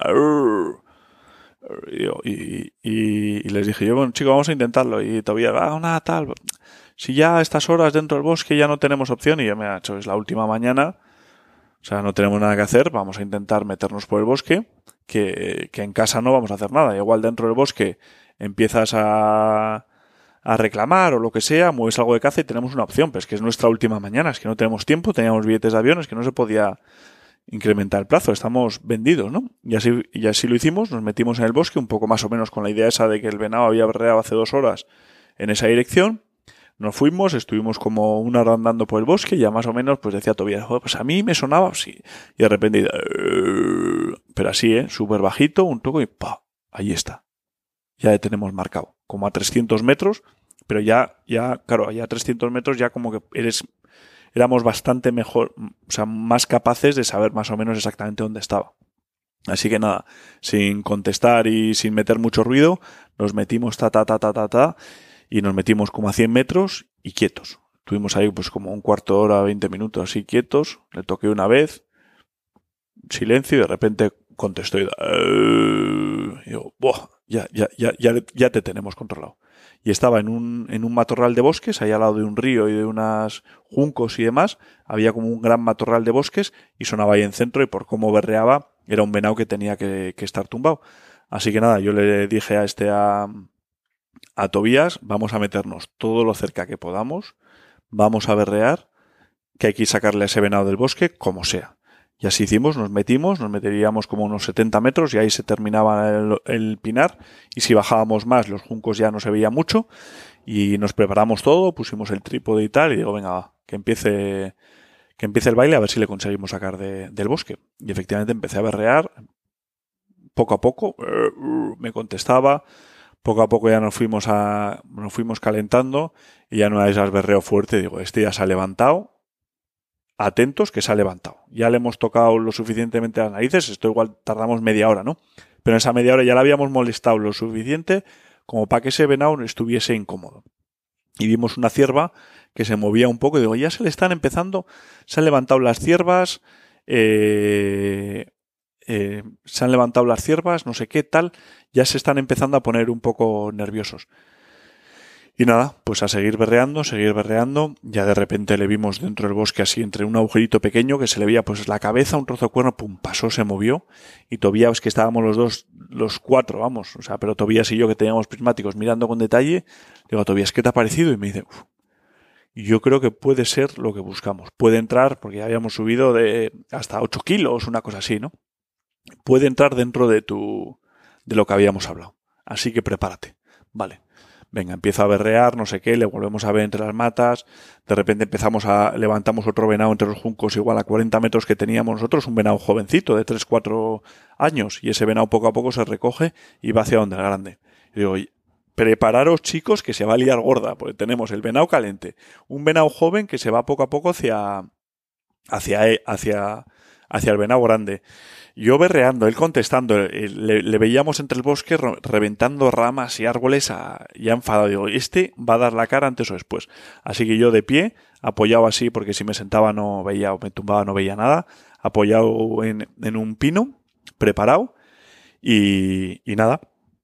y les dije yo, bueno, chicos, vamos a intentarlo. Y todavía, nada, tal. Si ya a estas horas dentro del bosque ya no tenemos opción, y yo me ha hecho, es la última mañana, o sea, no tenemos nada que hacer, vamos a intentar meternos por el bosque, que en casa no vamos a hacer nada. Igual dentro del bosque empiezas a reclamar o lo que sea, mueves algo de caza y tenemos una opción, pero es que es nuestra última mañana, es que no tenemos tiempo, teníamos billetes de avión, es que no se podía incrementar el plazo, estamos vendidos, ¿no? Y así lo hicimos, nos metimos en el bosque, un poco más o menos con la idea esa de que el venado había berreado hace 2 horas en esa dirección. Nos fuimos, estuvimos como una hora andando por el bosque y ya más o menos pues decía Tobías, pues a mí me sonaba así. Y de repente, pero así, súper bajito, un toque y ¡pa! Ahí está. Ya le tenemos marcado, como a 300 metros, pero ya, claro, allá a 300 metros ya como que éramos bastante mejor, o sea, más capaces de saber más o menos exactamente dónde estaba. Así que nada, sin contestar y sin meter mucho ruido, nos metimos y nos metimos como a 100 metros y quietos. Estuvimos ahí pues como un cuarto de hora, 20 minutos así quietos, le toqué una vez, silencio y de repente contestó y digo, ¡buah! Ya te tenemos controlado. Y estaba en un matorral de bosques, ahí al lado de un río y de unas juncos y demás, había como un gran matorral de bosques y sonaba ahí en centro y por cómo berreaba era un venado que tenía que estar tumbado. Así que nada, yo le dije a Tobías, vamos a meternos todo lo cerca que podamos, vamos a berrear, que hay que sacarle a ese venado del bosque como sea. Y así hicimos, nos meteríamos como unos 70 metros y ahí se terminaba el pinar y si bajábamos más los juncos ya no se veía mucho y nos preparamos todo, pusimos el trípode y tal y digo, venga, va, que empiece el baile a ver si le conseguimos sacar del bosque. Y efectivamente empecé a berrear, poco a poco me contestaba, poco a poco ya nos fuimos calentando y ya no era esas berreo fuerte, digo, este ya se ha levantado. Atentos que se ha levantado. Ya le hemos tocado lo suficientemente las narices, esto igual tardamos media hora, ¿no? Pero en esa media hora ya le habíamos molestado lo suficiente como para que ese venado estuviese incómodo. Y vimos una cierva que se movía un poco y digo, ya se le están empezando, se han levantado las ciervas, no sé qué tal, ya se están empezando a poner un poco nerviosos. Y nada, pues a seguir berreando, ya de repente le vimos dentro del bosque así entre un agujerito pequeño que se le veía pues la cabeza, un trozo de cuerno, pum, pasó, se movió y Tobías, que estábamos los cuatro, vamos, o sea, pero Tobías y yo que teníamos prismáticos mirando con detalle, digo, Tobías, ¿qué te ha parecido? Y me dice, yo creo que puede ser lo que buscamos, puede entrar, porque ya habíamos subido de hasta 8 kilos, una cosa así, ¿no? Puede entrar dentro de lo que habíamos hablado, así que prepárate, vale. Venga, empieza a berrear, no sé qué, le volvemos a ver entre las matas, de repente levantamos otro venado entre los juncos igual a 40 metros que teníamos nosotros, un venado jovencito de 3-4 años, y ese venado poco a poco se recoge y va hacia donde el grande. Y digo, prepararos chicos que se va a liar gorda, porque tenemos el venado caliente, un venado joven que se va poco a poco hacia el venado grande. Yo berreando, él contestando, le veíamos entre el bosque reventando ramas y árboles ya enfadado. Digo, este va a dar la cara antes o después. Así que yo de pie, apoyado así, porque si me sentaba no veía o me tumbaba no veía nada, apoyado en un pino, preparado y nada.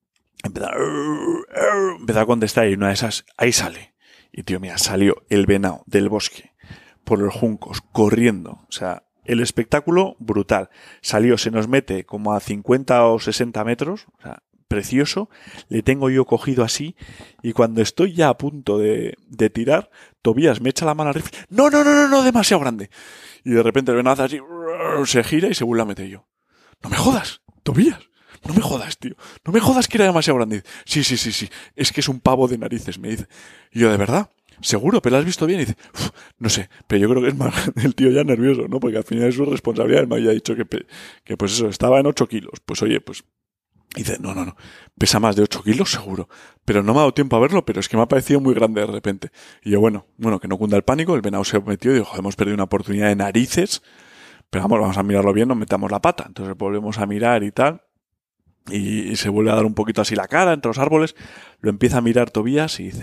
Empezó a contestar y una de esas, ahí sale. Y tío, mira, salió el venado del bosque por los juncos, corriendo, o sea, el espectáculo brutal. Salió, se nos mete como a 50 o 60 metros, o sea, precioso. Le tengo yo cogido así y cuando estoy ya a punto de tirar, Tobías me echa la mano al rifle. No, demasiado grande. Y de repente el venado así, se gira y se vuelve a meter yo. No me jodas, Tobías. No me jodas, tío. No me jodas que era demasiado grande. Sí. Es que es un pavo de narices, me dice. Y yo, ¿de verdad? ¿Seguro? ¿Pero lo has visto bien? Y dice, no sé, pero yo creo que es más el tío ya nervioso, ¿no? Porque al final es su responsabilidad. Él me había dicho que pues eso, estaba en 8 kilos. Pues oye, pues... Dice, no. Pesa más de 8 kilos, seguro. Pero no me ha dado tiempo a verlo, pero es que me ha parecido muy grande de repente. Y yo, bueno, que no cunda el pánico. El venado se metió y dijo, hemos perdido una oportunidad de narices. Pero vamos a mirarlo bien, nos metamos la pata. Entonces volvemos a mirar y tal. Y se vuelve a dar un poquito así la cara entre los árboles. Lo empieza a mirar Tobías y dice...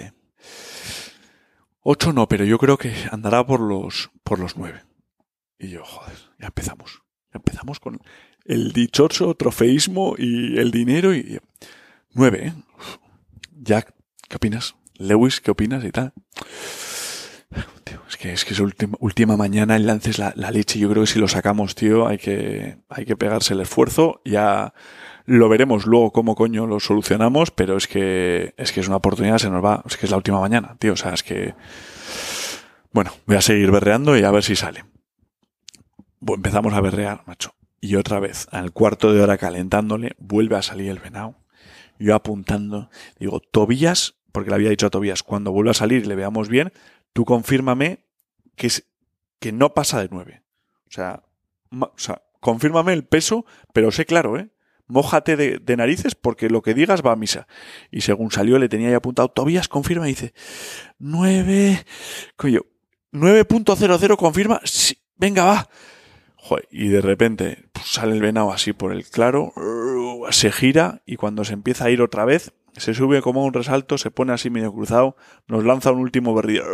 8 no, pero yo creo que andará por los 9. Y yo, joder, ya empezamos. Ya empezamos con el dichoso trofeísmo y el dinero y 9, ¿eh? Jack, ¿qué opinas? Lewis, ¿qué opinas? Y tal. Tío, es que es última mañana el lance es la leche. Yo creo que si lo sacamos, tío, hay que pegarse el esfuerzo. Ya lo veremos luego cómo coño lo solucionamos, pero es que es una oportunidad, se nos va. Es que es la última mañana, tío. O sea, es que... Bueno, voy a seguir berreando y a ver si sale. Empezamos a berrear, macho. Y otra vez, al cuarto de hora calentándole, vuelve a salir el venado. Yo apuntando, digo, Tobías, porque le había dicho a Tobías, cuando vuelva a salir y le veamos bien, tú confírmame que no pasa de 9. O sea, confírmame el peso, pero sé claro, ¿eh? Mójate de narices porque lo que digas va a misa. Y según salió le tenía ya apuntado, Tobías confirma y dice, 9... Coño, 9.00 confirma, sí, venga, va. Joder, y de repente pues, sale el venado así por el claro, se gira y cuando se empieza a ir otra vez, se sube como a un resalto, se pone así medio cruzado, nos lanza un último berrido.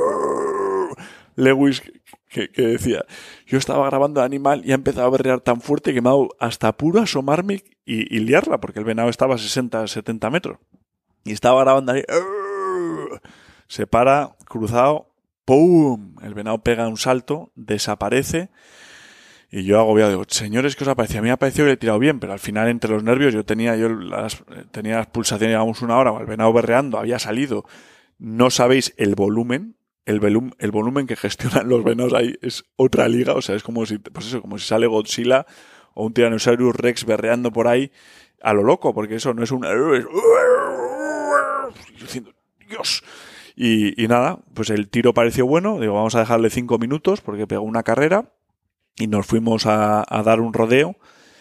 Lewis que decía, yo estaba grabando el animal y ha empezado a berrear tan fuerte que me ha dado hasta apuro asomarme y liarla, porque el venado estaba a 60, 70 metros. Y estaba grabando ahí, se para, cruzado, ¡pum! El venado pega un salto, desaparece. Y yo agobiado, digo, señores, ¿qué os ha parecido? A mí me ha parecido que le he tirado bien, pero al final entre los nervios tenía las pulsaciones, digamos, una hora, el venado berreando, había salido. No sabéis el volumen, el volumen que gestionan los venados ahí es otra liga, o sea, es como si, pues eso, como si sale Godzilla o un Tyrannosaurus Rex berreando por ahí a lo loco, porque eso no es un... diciendo, Dios... Y nada, pues el tiro pareció bueno, digo, vamos a dejarle 5 minutos porque pegó una carrera. Y nos fuimos a dar un rodeo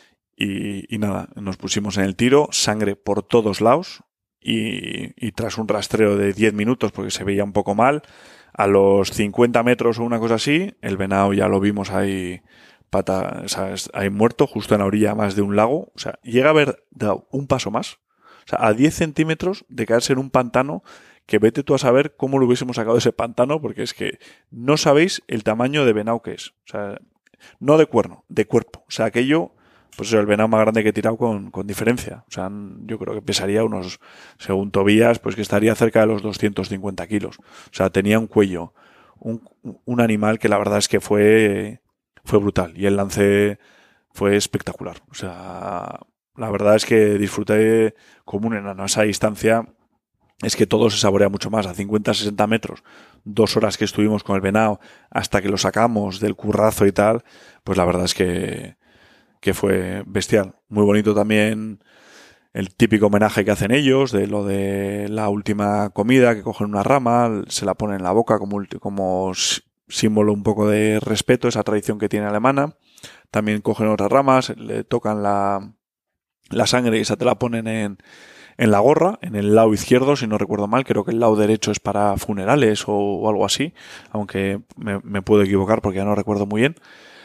y nada, nos pusimos en el tiro, sangre por todos lados y tras un rastreo de 10 minutos porque se veía un poco mal, a los 50 metros o una cosa así, el venado ya lo vimos ahí ahí muerto, justo en la orilla más de un lago. O sea, llega a haber dado un paso más. O sea, a 10 centímetros de caerse en un pantano que vete tú a saber cómo lo hubiésemos sacado de ese pantano porque es que no sabéis el tamaño de venado que es. O sea, no de cuerno, de cuerpo. O sea, aquello, pues es el venado más grande que he tirado con diferencia. O sea, yo creo que pesaría unos, según Tobías, pues que estaría cerca de los 250 kilos. O sea, tenía un cuello, un animal que la verdad es que fue brutal. Y el lance fue espectacular. O sea, la verdad es que disfruté como un enano a esa distancia. Es que todo se saborea mucho más. A 50, 60 metros, 2 horas que estuvimos con el venado hasta que lo sacamos del currazo y tal, pues la verdad es que fue bestial. Muy bonito también el típico homenaje que hacen ellos, de lo de la última comida, que cogen una rama, se la ponen en la boca como símbolo un poco de respeto, esa tradición que tiene alemana. También cogen otras ramas, le tocan la sangre y esa te la ponen en la gorra, en el lado izquierdo, si no recuerdo mal. Creo que el lado derecho es para funerales o algo así, aunque me puedo equivocar porque ya no recuerdo muy bien.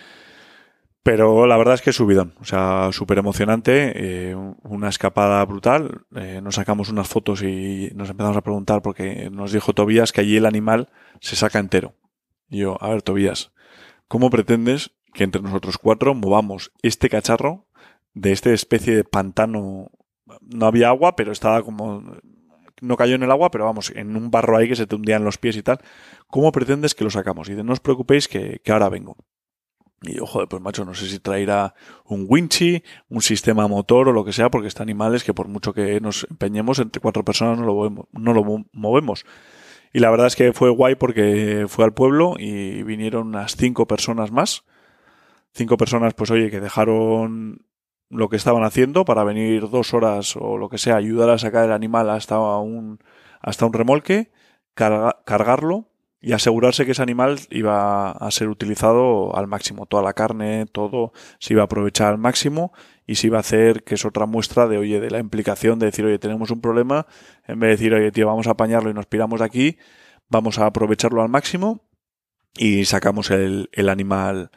Pero la verdad es que es subidón, o sea, súper emocionante, una escapada brutal. Nos sacamos unas fotos y nos empezamos a preguntar porque nos dijo Tobías que allí el animal se saca entero. Y yo, a ver, Tobías, ¿cómo pretendes que entre nosotros 4 movamos este cacharro de esta especie de pantano? No había agua, pero estaba como... No cayó en el agua, pero vamos, en un barro ahí que se te hundían los pies y tal. ¿Cómo pretendes que lo sacamos? Y dice, no os preocupéis que ahora vengo. Y yo, joder, pues macho, no sé si traerá un winchi, un sistema motor o lo que sea, porque este animal es que por mucho que nos empeñemos, entre 4 personas no lo movemos. Y la verdad es que fue guay porque fue al pueblo y vinieron unas 5 personas más. 5 personas, pues oye, que dejaron lo que estaban haciendo para venir 2 horas o lo que sea, ayudar a sacar el animal hasta un remolque, cargarlo y asegurarse que ese animal iba a ser utilizado al máximo. Toda la carne, todo se iba a aprovechar al máximo y se iba a hacer, que es otra muestra de, oye, de la implicación de decir, oye, tenemos un problema, en vez de decir, oye, tío, vamos a apañarlo y nos piramos de aquí, vamos a aprovecharlo al máximo y sacamos el animal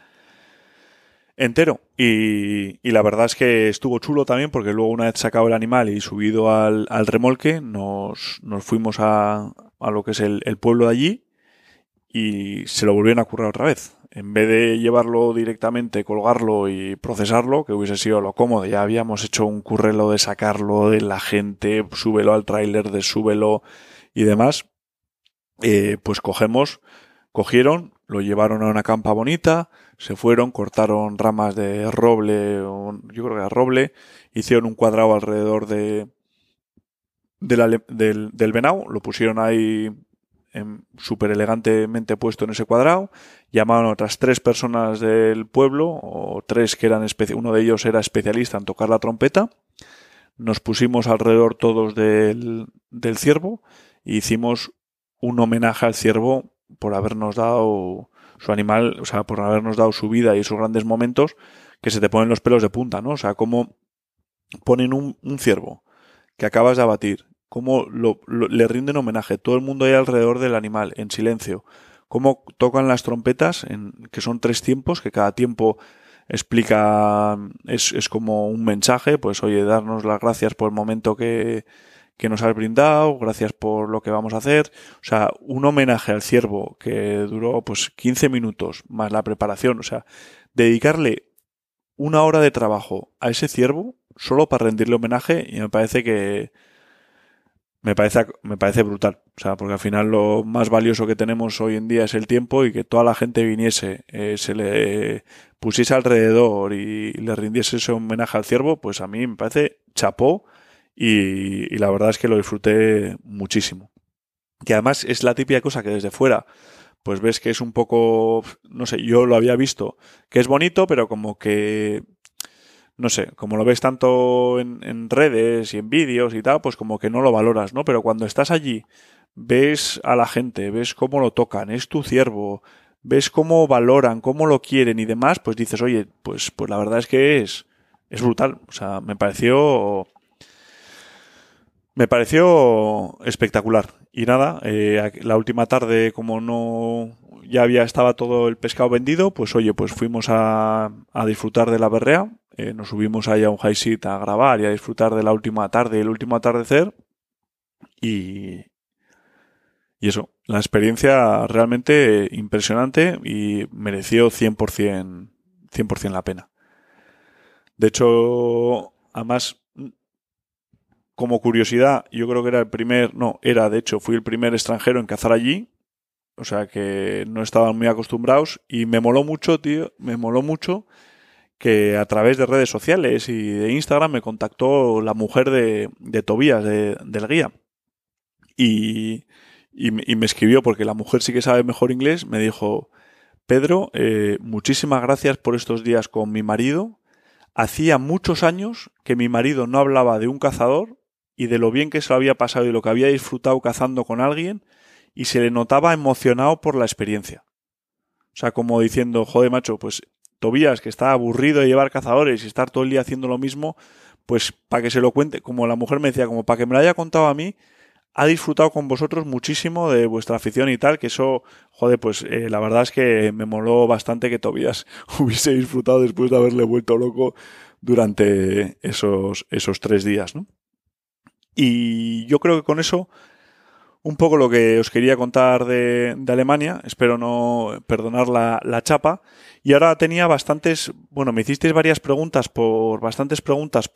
entero. Y la verdad es que estuvo chulo también porque luego una vez sacado el animal y subido al remolque nos fuimos a a lo que es el pueblo de allí y se lo volvieron a currar otra vez. En vez de llevarlo directamente, colgarlo y procesarlo, que hubiese sido lo cómodo, ya habíamos hecho un currelo de sacarlo de la gente, súbelo al tráiler, desúbelo y demás, pues cogieron, lo llevaron a una campa bonita, se fueron, cortaron ramas de roble, yo creo que era roble, hicieron un cuadrado alrededor del venado, lo pusieron ahí súper elegantemente puesto en ese cuadrado, llamaron a otras 3 personas del pueblo, o 3 que eran uno de ellos era especialista en tocar la trompeta, nos pusimos alrededor todos del ciervo e hicimos un homenaje al ciervo por habernos dado su animal, o sea, por habernos dado su vida y esos grandes momentos que se te ponen los pelos de punta, ¿no? O sea, cómo ponen un ciervo que acabas de abatir, cómo le rinden homenaje, todo el mundo ahí alrededor del animal, en silencio, cómo tocan las trompetas, que son 3 tiempos, que cada tiempo explica, es como un mensaje, pues oye, darnos las gracias por el momento que nos has brindado, gracias por lo que vamos a hacer, o sea, un homenaje al ciervo que duró pues 15 minutos más la preparación, o sea, dedicarle 1 hora de trabajo a ese ciervo solo para rendirle homenaje y me parece brutal. O sea, porque al final lo más valioso que tenemos hoy en día es el tiempo y que toda la gente viniese, se le pusiese alrededor y le rindiese ese homenaje al ciervo, pues a mí me parece chapó y la verdad es que lo disfruté muchísimo. Que además es la típica cosa que desde fuera pues ves que es un poco, no sé, yo lo había visto, que es bonito, pero como que no sé, como lo ves tanto en redes y en vídeos y tal, pues como que no lo valoras, ¿no? Pero cuando estás allí, ves a la gente, ves cómo lo tocan, es tu ciervo, ves cómo valoran, cómo lo quieren y demás, pues dices, oye, pues la verdad es que es brutal. O sea, me pareció espectacular. Y nada, la última tarde, como no estaba todo el pescado vendido, pues oye, pues fuimos a disfrutar de la berrea. Nos subimos ahí a un high seat a grabar y a disfrutar de la última tarde y el último atardecer. Y eso, la experiencia realmente impresionante y mereció 100% la pena. De hecho, además, como curiosidad, yo creo que de hecho, fui el primer extranjero en cazar allí. O sea que no estaban muy acostumbrados y me moló mucho, tío, que a través de redes sociales y de Instagram me contactó la mujer de Tobías, del guía. Y me escribió, porque la mujer sí que sabe mejor inglés, me dijo, Pedro, muchísimas gracias por estos días con mi marido. Hacía muchos años que mi marido no hablaba de un cazador y de lo bien que se lo había pasado y lo que había disfrutado cazando con alguien y se le notaba emocionado por la experiencia. O sea, como diciendo, joder, macho, pues Tobías, que está aburrido de llevar cazadores y estar todo el día haciendo lo mismo, pues para que se lo cuente, como la mujer me decía, como para que me lo haya contado a mí, ha disfrutado con vosotros muchísimo de vuestra afición y tal, que eso, joder, pues la verdad es que me moló bastante que Tobías hubiese disfrutado después de haberle vuelto loco durante esos 3 días, ¿no? Y yo creo que con eso un poco lo que os quería contar de Alemania, espero no perdonar la chapa. Y ahora tenía me hicisteis bastantes preguntas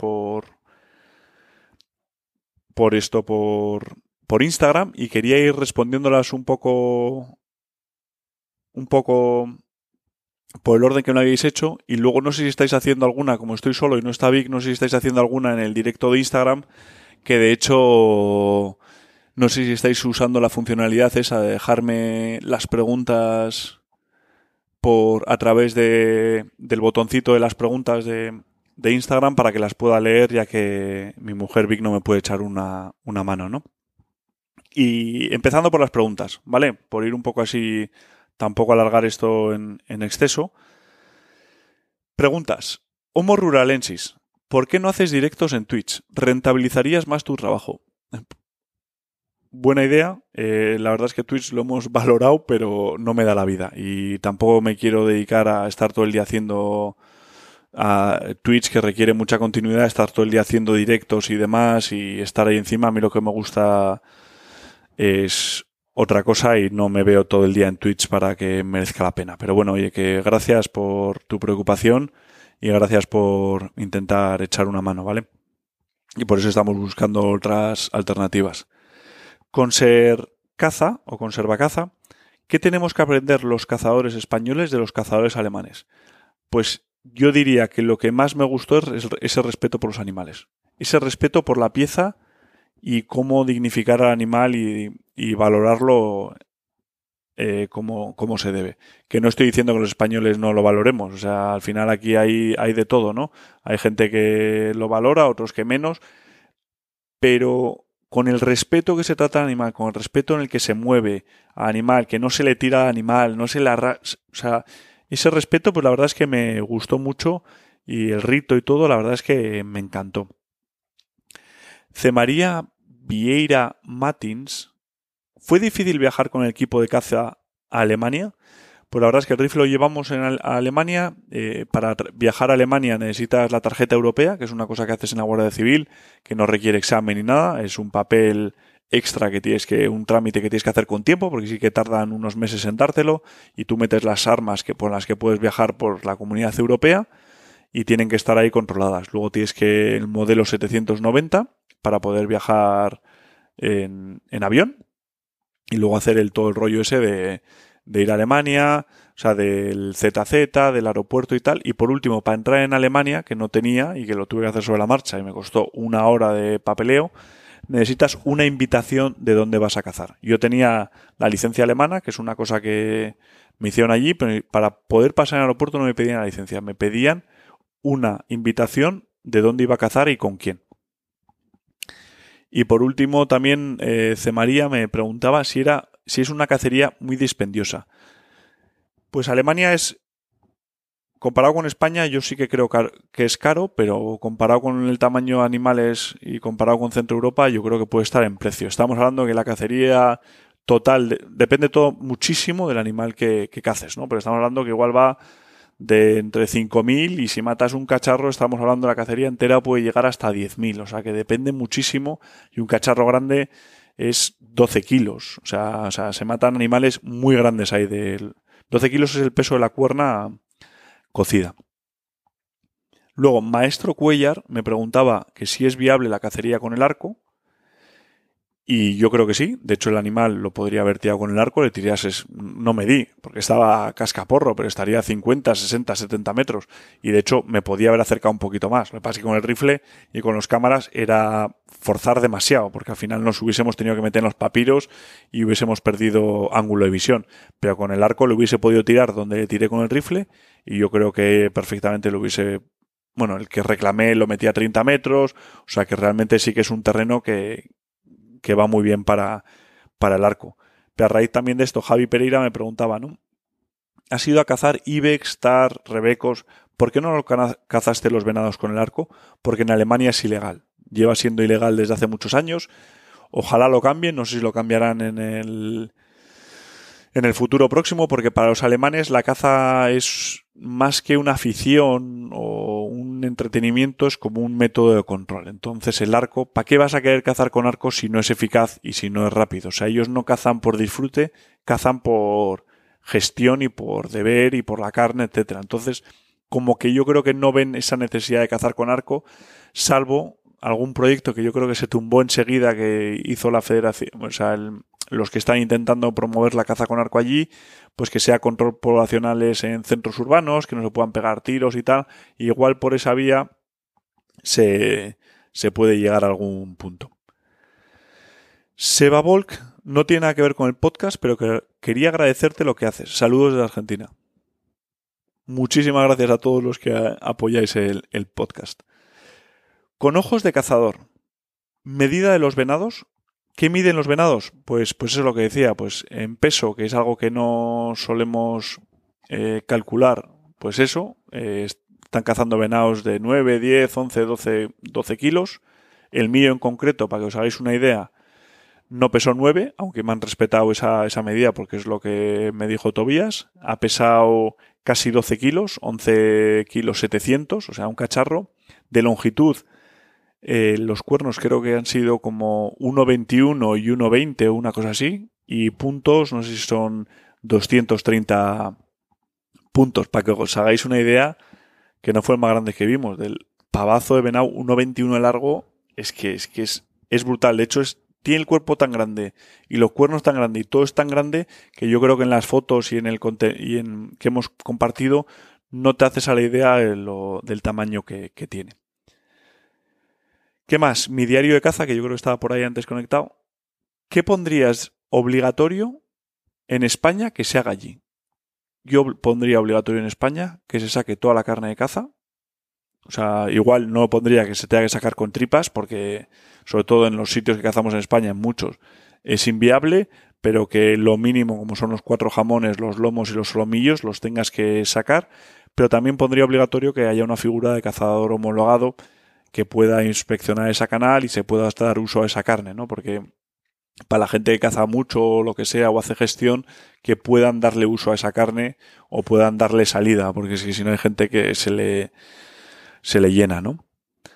por Instagram y quería ir respondiéndolas un poco por el orden que me habéis hecho. Y luego no sé si estáis haciendo alguna, como estoy solo y no está Vic, no sé si estáis haciendo alguna en el directo de Instagram, que de hecho no sé si estáis usando la funcionalidad esa de dejarme las preguntas a través del botoncito de las preguntas de Instagram para que las pueda leer, ya que mi mujer Vic no me puede echar una mano, ¿no? Y empezando por las preguntas, ¿vale? Por ir un poco así, tampoco alargar esto en exceso. Preguntas. Homo ruralensis. ¿Por qué no haces directos en Twitch? ¿Rentabilizarías más tu trabajo? Buena idea. La verdad es que Twitch lo hemos valorado, pero no me da la vida. Y tampoco me quiero dedicar a estar todo el día haciendo a Twitch, que requiere mucha continuidad, estar todo el día haciendo directos y demás y estar ahí encima. A mí lo que me gusta es otra cosa y no me veo todo el día en Twitch para que merezca la pena. Pero bueno, oye, que gracias por tu preocupación y gracias por intentar echar una mano, ¿vale? Y por eso estamos buscando otras alternativas. Con ser caza o conservacaza, ¿qué tenemos que aprender los cazadores españoles de los cazadores alemanes? Pues yo diría que lo que más me gustó es ese respeto por los animales. Ese respeto por la pieza y cómo dignificar al animal y valorarlo como se debe. Que no estoy diciendo que los españoles no lo valoremos. O sea, al final aquí hay de todo, ¿no? Hay gente que lo valora, otros que menos. Pero con el respeto que se trata al animal, con el respeto en el que se mueve al animal, que no se le tira al animal, no se le arrastra. O sea, ese respeto, pues la verdad es que me gustó mucho y el rito y todo, la verdad es que me encantó. María Vieira Matins. ¿Fue difícil viajar con el equipo de caza a Alemania? Pues la verdad es que el rifle lo llevamos a Alemania. Para viajar a Alemania necesitas la tarjeta europea, que es una cosa que haces en la Guardia Civil, que no requiere examen ni nada. Es un papel extra un trámite que tienes que hacer con tiempo, porque sí que tardan unos meses en dártelo, y tú metes las armas por las que puedes viajar por la Comunidad Europea y tienen que estar ahí controladas. Luego tienes que el modelo 790 para poder viajar en avión y luego hacer todo el rollo ese de ir a Alemania, o sea, del ZZ, del aeropuerto y tal. Y por último, para entrar en Alemania, que no tenía y que lo tuve que hacer sobre la marcha y me costó 1 hora de papeleo, necesitas una invitación de dónde vas a cazar. Yo tenía la licencia alemana, que es una cosa que me hicieron allí, pero para poder pasar en el aeropuerto no me pedían la licencia, me pedían una invitación de dónde iba a cazar y con quién. Y por último, también María me preguntaba si es una cacería muy dispendiosa. Pues Alemania comparado con España, yo sí que creo que es caro, pero comparado con el tamaño de animales y comparado con Centro Europa, yo creo que puede estar en precio. Estamos hablando de que la cacería total depende todo muchísimo del animal que caces, ¿no? Pero estamos hablando que igual va de entre 5.000 y si matas un cacharro, estamos hablando de la cacería entera puede llegar hasta 10.000, o sea que depende muchísimo y un cacharro grande es 12 kilos, o sea se matan animales muy grandes ahí. 12 kilos es el peso de la cuerna cocida. Luego, Maestro Cuellar me preguntaba que si es viable la cacería con el arco. Y yo creo que sí. De hecho, el animal lo podría haber tirado con el arco. Le tiras, no medí, porque estaba cascaporro, pero estaría a 50, 60, 70 metros. Y de hecho, me podía haber acercado un poquito más. Lo que pasa es que con el rifle y con las cámaras era forzar demasiado, porque al final nos hubiésemos tenido que meter en los papiros y hubiésemos perdido ángulo de visión. Pero con el arco le hubiese podido tirar donde le tiré con el rifle y yo creo que perfectamente lo hubiese... Bueno, el que reclamé lo metía a 30 metros, o sea que realmente sí que es un terreno que va muy bien para el arco. Pero a raíz también de esto, Javi Pereira me preguntaba, ¿no? ¿Has ido a cazar ibex, tar, rebecos? ¿Por qué no cazaste los venados con el arco? Porque en Alemania es ilegal. Lleva siendo ilegal desde hace muchos años. Ojalá lo cambien, no sé si lo cambiarán en el futuro próximo, porque para los alemanes la caza es más que una afición o un entretenimiento, es como un método de control. Entonces el arco, ¿para qué vas a querer cazar con arco si no es eficaz y si no es rápido? O sea, ellos no cazan por disfrute, cazan por gestión y por deber y por la carne, etcétera. Entonces, como que yo creo que no ven esa necesidad de cazar con arco, salvo algún proyecto que yo creo que se tumbó enseguida que hizo la federación, o sea, los que están intentando promover la caza con arco allí, pues que sea control poblacionales en centros urbanos, que no se puedan pegar tiros y tal, y igual por esa vía se puede llegar a algún punto. Seba Volk no tiene nada que ver con el podcast, pero quería agradecerte lo que haces. Saludos desde Argentina. Muchísimas gracias a todos los que apoyáis el podcast. Con ojos de cazador. Medida de los venados. ¿Qué miden los venados? Pues eso es lo que decía, pues en peso, que es algo que no solemos calcular, pues eso, están cazando venados de 9, 10, 11, 12 kilos. El mío en concreto, para que os hagáis una idea, no pesó 9, aunque me han respetado esa medida porque es lo que me dijo Tobías. Ha pesado casi 12 kilos, 11 kilos 700, o sea, un cacharro. De longitud, los cuernos creo que han sido como 1,21 y 1,20 o una cosa así. y puntos, no sé si son 230 puntos, para que os hagáis una idea, que no fue el más grande que vimos, del pavazo de venado 1,21 de largo, es brutal. De hecho, tiene el cuerpo tan grande y los cuernos tan grandes y todo es tan grande que yo creo que en las fotos y en que hemos compartido no te haces a la idea del tamaño que tiene. ¿Qué más? Mi diario de caza, que yo creo que estaba por ahí antes conectado. ¿Qué pondrías obligatorio en España que se haga allí? Yo pondría obligatorio en España que se saque toda la carne de caza. O sea, igual no pondría que se tenga que sacar con tripas, porque sobre todo en los sitios que cazamos en España, en muchos, es inviable, pero que lo mínimo, como son los 4 jamones, los lomos y los solomillos, los tengas que sacar. Pero también pondría obligatorio que haya una figura de cazador homologado que pueda inspeccionar esa canal y se pueda hasta dar uso a esa carne, ¿no? Porque para la gente que caza mucho o lo que sea o hace gestión, que puedan darle uso a esa carne o puedan darle salida, porque si no hay gente que se le llena, ¿no?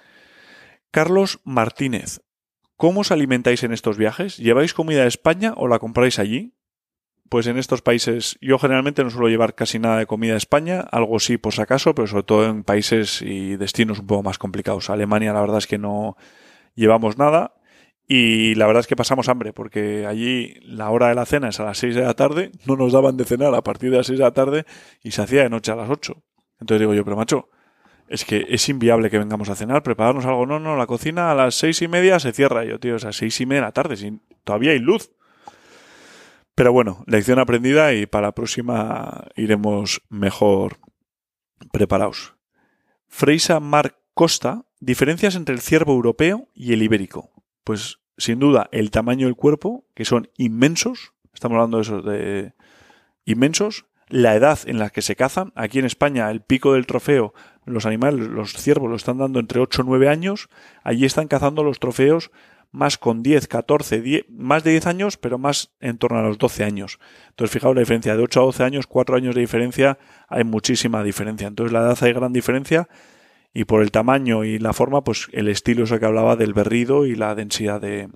Carlos Martínez, ¿cómo os alimentáis en estos viajes? ¿Lleváis comida de España o la compráis allí? Pues en estos países yo generalmente no suelo llevar casi nada de comida de España, algo sí por si acaso, pero sobre todo en países y destinos un poco más complicados. Alemania la verdad es que no llevamos nada y la verdad es que pasamos hambre porque allí la hora de la cena es a las 6 de la tarde, no nos daban de cenar a partir de las 6 de la tarde y se hacía de noche a las 8. Entonces digo yo, pero macho, es que es inviable que vengamos a cenar, prepararnos algo. No, la cocina a las 6:30 se cierra. Y yo, tío, o sea, 6:30 de la tarde, todavía hay luz. Pero bueno, lección aprendida y para la próxima iremos mejor preparados. Freisa Mar Costa, diferencias entre el ciervo europeo y el ibérico. Pues sin duda el tamaño del cuerpo, que son inmensos, estamos hablando de eso, de inmensos, la edad en la que se cazan. Aquí en España el pico del trofeo, los animales, los ciervos lo están dando entre 8 o 9 años, allí están cazando los trofeos más con 10, 14, 10, más de 10 años, pero más en torno a los 12 años. Entonces, fijaos la diferencia, de 8 a 12 años, 4 años de diferencia, hay muchísima diferencia. Entonces, la edad hay gran diferencia y por el tamaño y la forma, pues el estilo es el que hablaba del berrido y la densidad de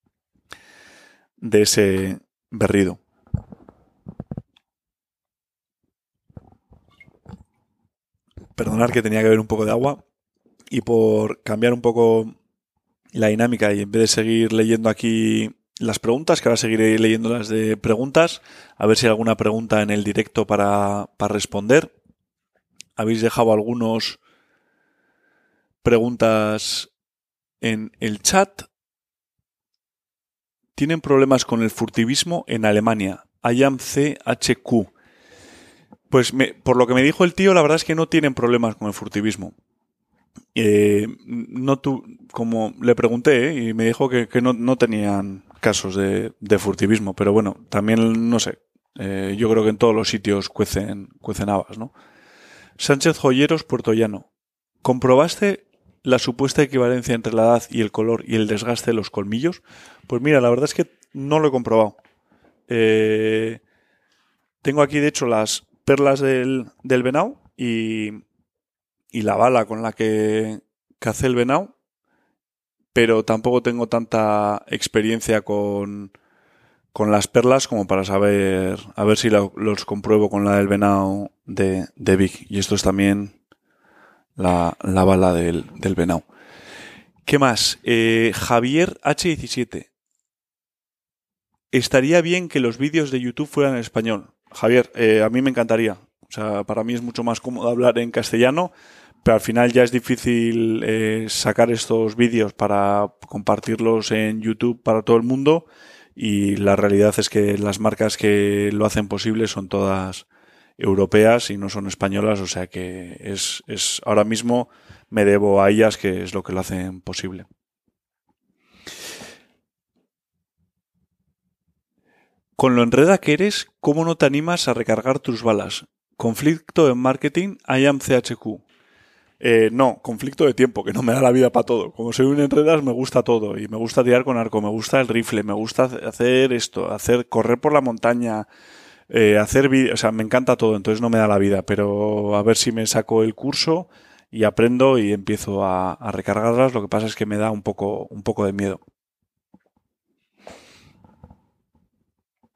ese berrido. Perdonad que tenía que beber un poco de agua y por cambiar un poco la dinámica y en vez de seguir leyendo aquí las preguntas, que ahora seguiré leyendo las de preguntas, a ver si hay alguna pregunta en el directo para responder. Habéis dejado algunos preguntas en el chat. Tienen problemas con el furtivismo en Alemania. IAM CHQ. Pues por lo que me dijo el tío, la verdad es que no tienen problemas con el furtivismo. Como le pregunté, y me dijo que no tenían casos de furtivismo, pero bueno, también no sé. Yo creo que en todos los sitios cuecen habas, ¿no? Sánchez Joyeros, Puerto Llano. ¿Comprobaste la supuesta equivalencia entre la edad y el color y el desgaste de los colmillos? Pues mira, la verdad es que no lo he comprobado. Tengo aquí, de hecho, las perlas del venado y la bala con la que cacé el venado, pero tampoco tengo tanta experiencia con las perlas como para saber a ver si los compruebo con la del venado de Vic. Y esto es también la bala del venado. ¿Qué más? Javier H17. Estaría bien que los vídeos de YouTube fueran en español. Javier, a mí me encantaría. O sea, para mí es mucho más cómodo hablar en castellano, pero al final ya es difícil sacar estos vídeos para compartirlos en YouTube para todo el mundo y la realidad es que las marcas que lo hacen posible son todas europeas y no son españolas, o sea que es ahora mismo me debo a ellas, que es lo que lo hacen posible. Con lo enreda que eres, ¿cómo no te animas a recargar tus balas? Conflicto en marketing, IAM CHQ. No, conflicto de tiempo, que no me da la vida para todo. Como soy un enredas, me gusta todo. Y me gusta tirar con arco, me gusta el rifle, me gusta hacer esto, correr por la montaña, hacer vídeos, o sea, me encanta todo, entonces no me da la vida. Pero a ver si me saco el curso y aprendo y empiezo a recargarlas. Lo que pasa es que me da un poco de miedo.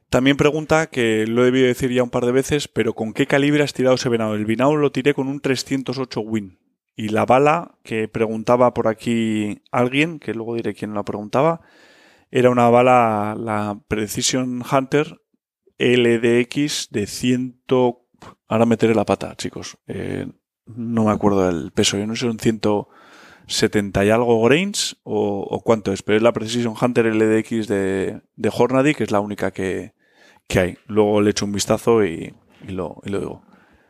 También pregunta, que lo he debido decir ya un par de veces, pero ¿con qué calibre has tirado ese venado? El venado lo tiré con un 308 Win. Y la bala que preguntaba por aquí alguien, que luego diré quién la preguntaba, era una bala, la Precision Hunter LDX de 100... Ahora meteré la pata, chicos. No me acuerdo del peso. Yo no sé si son 170 y algo grains o cuánto es, pero es la Precision Hunter LDX de Hornady, que es la única que hay. Luego le echo un vistazo y lo digo.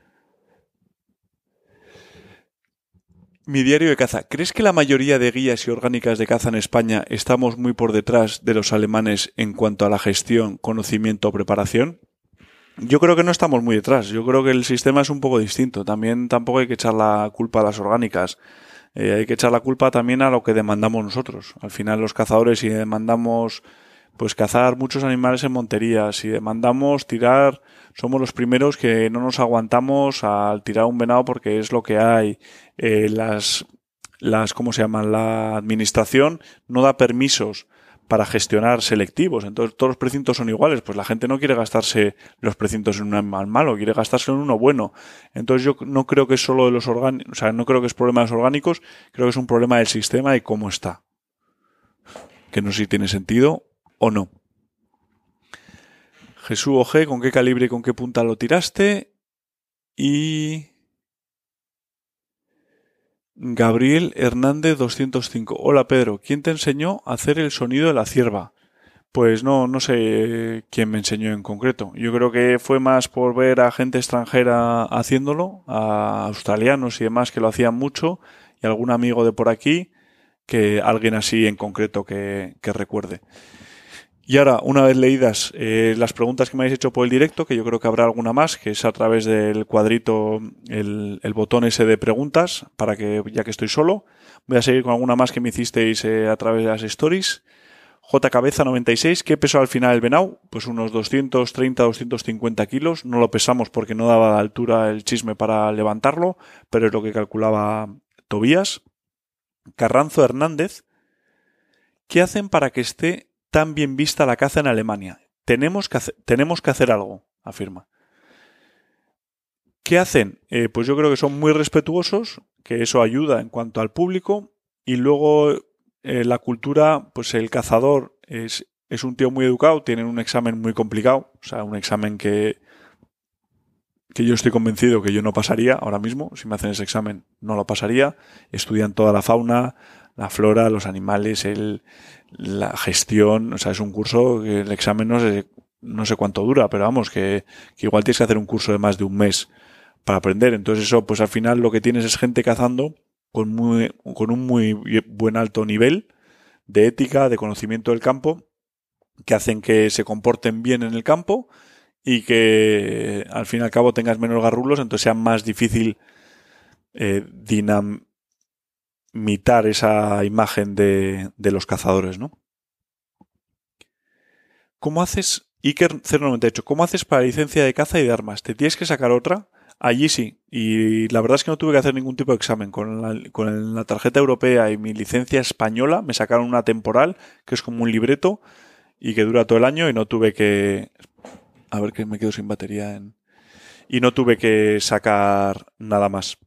Mi diario de caza. ¿Crees que la mayoría de guías y orgánicas de caza en España estamos muy por detrás de los alemanes en cuanto a la gestión, conocimiento o preparación? Yo creo que no estamos muy detrás. Yo creo que el sistema es un poco distinto. También tampoco hay que echar la culpa a las orgánicas. Hay que echar la culpa también a lo que demandamos nosotros. Al final los cazadores, si demandamos pues cazar muchos animales en montería, si demandamos tirar, somos los primeros que no nos aguantamos al tirar un venado porque es lo que hay. ¿Cómo se llaman? La administración no da permisos para gestionar selectivos. Entonces todos los precintos son iguales. Pues la gente no quiere gastarse los precintos en un animal malo, quiere gastarse en uno bueno. Entonces yo no creo que es solo de los orgánicos, o sea, no creo que es problema de los orgánicos, creo que es un problema del sistema y cómo está. Que no sé si tiene sentido o no. Jesús OG, ¿con qué calibre y con qué punta lo tiraste? Y Gabriel Hernández 205. Hola Pedro, ¿quién te enseñó a hacer el sonido de la cierva? Pues no sé quién me enseñó en concreto. Yo creo que fue más por ver a gente extranjera haciéndolo, a australianos y demás que lo hacían mucho, y algún amigo de por aquí, que alguien así en concreto que recuerde. Y ahora, una vez leídas las preguntas que me habéis hecho por el directo, que yo creo que habrá alguna más, que es a través del cuadrito, el botón ese de preguntas, para que, ya que estoy solo, voy a seguir con alguna más que me hicisteis a través de las stories. JCabeza 96, ¿qué pesó al final el venado? Pues unos 230-250 kilos. No lo pesamos porque no daba la altura el chisme para levantarlo, pero es lo que calculaba Tobías. Carranzo Hernández, ¿qué hacen para que esté tan bien vista la caza en Alemania? Tenemos que hacer algo, afirma. ¿Qué hacen? Pues yo creo que son muy respetuosos, que eso ayuda en cuanto al público, y luego la cultura, pues el cazador es un tío muy educado, tienen un examen muy complicado, o sea, un examen que yo estoy convencido que yo no pasaría ahora mismo. Si me hacen ese examen no lo pasaría. Estudian toda la fauna, la flora, los animales, la gestión. O sea, es un curso que el examen no sé cuánto dura, pero vamos, que igual tienes que hacer un curso de más de un mes para aprender. Entonces eso, pues al final lo que tienes es gente cazando con un muy buen alto nivel de ética, de conocimiento del campo, que hacen que se comporten bien en el campo y que al fin y al cabo tengas menos garrulos, entonces sea más difícil dinamitar esa imagen de los cazadores, ¿no? ¿Cómo haces, Iker 098, cómo haces para licencia de caza y de armas? ¿Te tienes que sacar otra? Allí sí, y la verdad es que no tuve que hacer ningún tipo de examen. Con la tarjeta europea y mi licencia española me sacaron una temporal, que es como un libreto, y que dura todo el año, y no tuve que... A ver, que me quedo sin batería y no tuve que sacar nada más.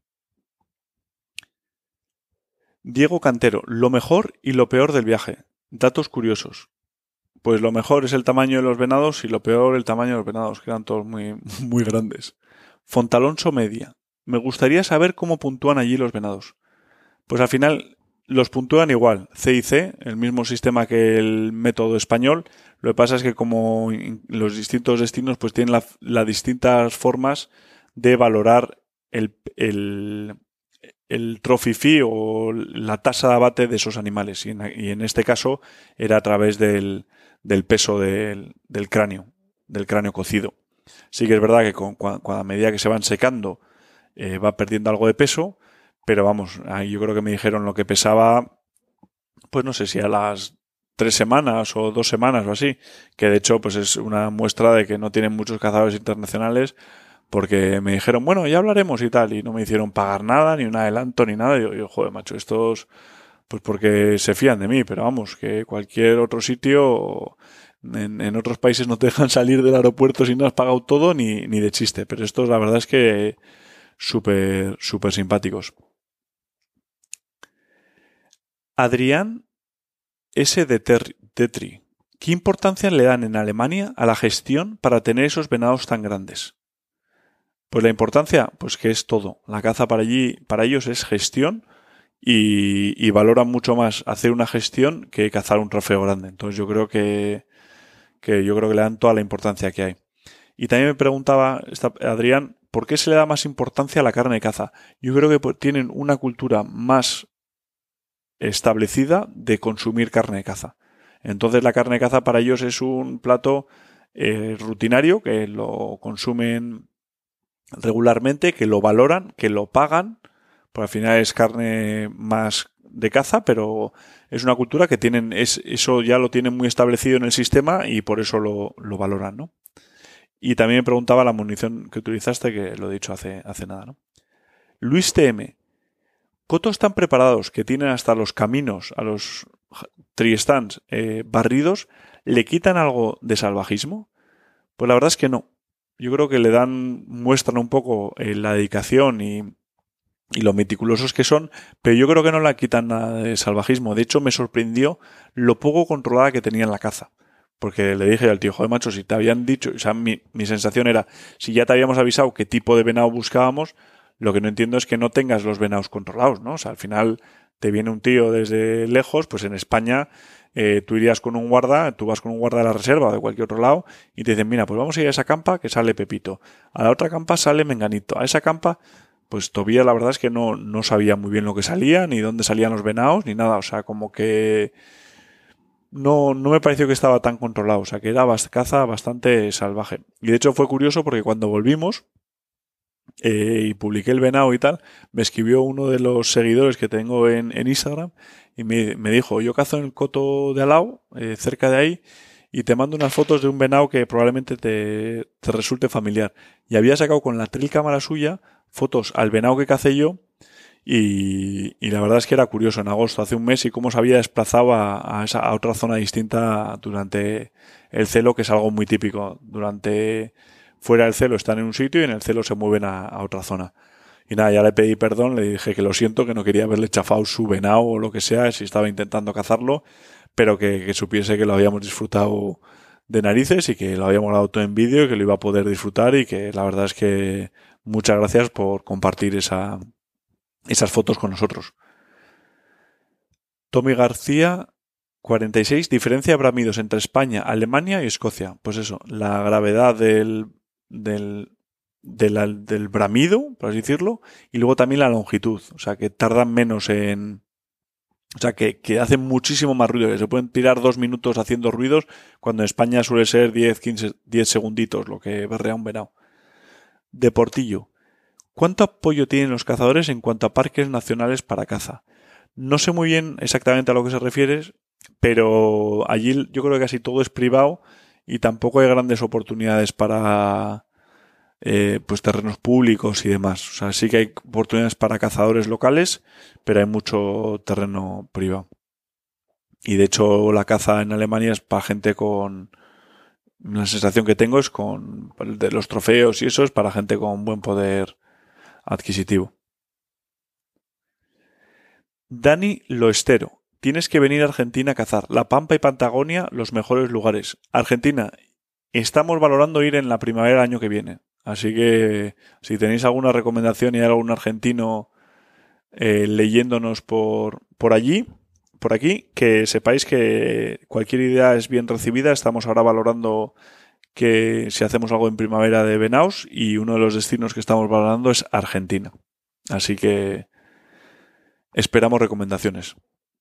Diego Cantero, lo mejor y lo peor del viaje. Datos curiosos. Pues lo mejor es el tamaño de los venados y lo peor el tamaño de los venados, que eran todos muy, muy grandes. Fontalonso Media. Me gustaría saber cómo puntúan allí los venados. Pues al final los puntúan igual. C y C, el mismo sistema que el método español. Lo que pasa es que como los distintos destinos pues tienen las distintas formas de valorar el trophy fee o la tasa de abate de esos animales. Y en este caso era a través del peso del cráneo cocido. Sí que es verdad que a medida que se van secando va perdiendo algo de peso, pero vamos, yo creo que me dijeron lo que pesaba, pues no sé si a las 3 semanas o 2 semanas o así, que de hecho pues es una muestra de que no tienen muchos cazadores internacionales, porque me dijeron, bueno, ya hablaremos y tal, y no me hicieron pagar nada, ni un adelanto, ni nada, y yo joder, macho, estos, pues porque se fían de mí, pero vamos, que cualquier otro sitio En otros países no te dejan salir del aeropuerto si no has pagado todo ni de chiste. Pero estos la verdad es que súper simpáticos. Adrián S. de Tetri. ¿Qué importancia le dan en Alemania a la gestión para tener esos venados tan grandes? Pues la importancia, pues que es todo. La caza para ellos es gestión y valoran mucho más hacer una gestión que cazar un trofeo grande. Entonces yo creo que le dan toda la importancia que hay. Y también me preguntaba Adrián, ¿por qué se le da más importancia a la carne de caza? Yo creo que tienen una cultura más establecida de consumir carne de caza. Entonces la carne de caza para ellos es un plato rutinario, que lo consumen regularmente, que lo valoran, que lo pagan, pues al final es carne más de caza, pero es una cultura que tienen, eso ya lo tienen muy establecido en el sistema y por eso lo valoran, ¿no? Y también me preguntaba la munición que utilizaste, que lo he dicho hace nada, ¿no? Luis TM. Cotos tan preparados que tienen hasta los caminos, a los tree stands barridos, ¿le quitan algo de salvajismo? Pues la verdad es que no. Yo creo que muestran un poco la dedicación y lo meticulosos que son, pero yo creo que no le quitan nada de salvajismo. De hecho, me sorprendió lo poco controlada que tenían la caza. Porque le dije al tío, joder, macho, si te habían dicho, o sea, mi sensación era, si ya te habíamos avisado qué tipo de venado buscábamos, lo que no entiendo es que no tengas los venados controlados, ¿no? O sea, al final te viene un tío desde lejos, pues en España tú irías con un guarda, tú vas con un guarda de la reserva o de cualquier otro lado y te dicen, mira, pues vamos a ir a esa campa que sale Pepito, a la otra campa sale Menganito, a esa campa, pues todavía la verdad es que no sabía muy bien lo que salía, ni dónde salían los venados, ni nada, o sea, como que no me pareció que estaba tan controlado, o sea, que era caza bastante salvaje. Y de hecho fue curioso porque cuando volvimos y publiqué el venado y tal, me escribió uno de los seguidores que tengo en Instagram y me dijo, yo cazo en el coto de Alao, cerca de ahí, y te mando unas fotos de un venado que probablemente te resulte familiar. Y había sacado con la trail cámara suya fotos al venado que cacé yo y la verdad es que era curioso en agosto, hace un mes, y cómo se había desplazado a otra zona distinta durante el celo, que es algo muy típico. Fuera del celo están en un sitio y en el celo se mueven a otra zona. Y nada, ya le pedí perdón, le dije que lo siento, que no quería haberle chafado su venado o lo que sea, si estaba intentando cazarlo, pero que supiese que lo habíamos disfrutado de narices y que lo habíamos dado todo en vídeo y que lo iba a poder disfrutar, y que la verdad es que muchas gracias por compartir esas fotos con nosotros. Tommy García 46. Diferencia de bramidos entre España, Alemania y Escocia. Pues eso, la gravedad del bramido, por así decirlo, y luego también la longitud. O sea, que tardan menos o sea, que hacen muchísimo más ruido, que se pueden tirar 2 minutos haciendo ruidos, cuando en España suele ser 10 segunditos lo que berrea un venado. De Portillo. ¿Cuánto apoyo tienen los cazadores en cuanto a parques nacionales para caza? No sé muy bien exactamente a lo que se refiere, pero allí yo creo que casi todo es privado y tampoco hay grandes oportunidades para pues terrenos públicos y demás. O sea, sí que hay oportunidades para cazadores locales, pero hay mucho terreno privado. Y de hecho la caza en Alemania es para gente con... La sensación que tengo es de los trofeos y eso es para gente con buen poder adquisitivo. Dani Loestero. Tienes que venir a Argentina a cazar. La Pampa y Patagonia, los mejores lugares. Argentina, estamos valorando ir en la primavera del año que viene. Así que si tenéis alguna recomendación y hay algún argentino leyéndonos por aquí, que sepáis que cualquier idea es bien recibida. Estamos ahora valorando que si hacemos algo en primavera de venaos, y uno de los destinos que estamos valorando es Argentina. Así que esperamos recomendaciones.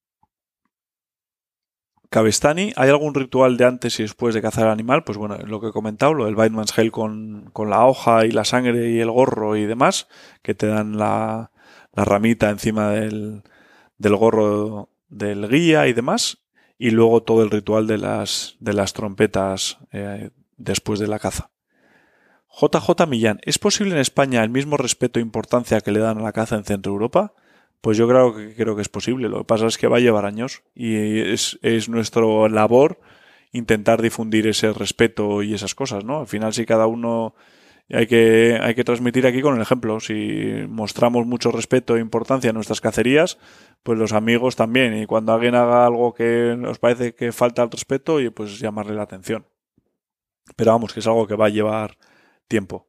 Cabestani, ¿hay algún ritual de antes y después de cazar al animal? Pues bueno, lo que he comentado, lo del Weidmanns Heil con la hoja y la sangre y el gorro y demás, que te dan la ramita encima del gorro del guía y demás, y luego todo el ritual de las trompetas después de la caza. JJ Millán, ¿es posible en España el mismo respeto e importancia que le dan a la caza en Centro Europa? Pues yo creo que es posible. Lo que pasa es que va a llevar años y es nuestra labor intentar difundir ese respeto y esas cosas, ¿no? Al final, si cada uno hay que transmitir aquí con el ejemplo. Si mostramos mucho respeto e importancia en nuestras cacerías, pues los amigos también. Y cuando alguien haga algo que nos parece que falta al respeto, y pues llamarle la atención. Pero vamos, que es algo que va a llevar tiempo.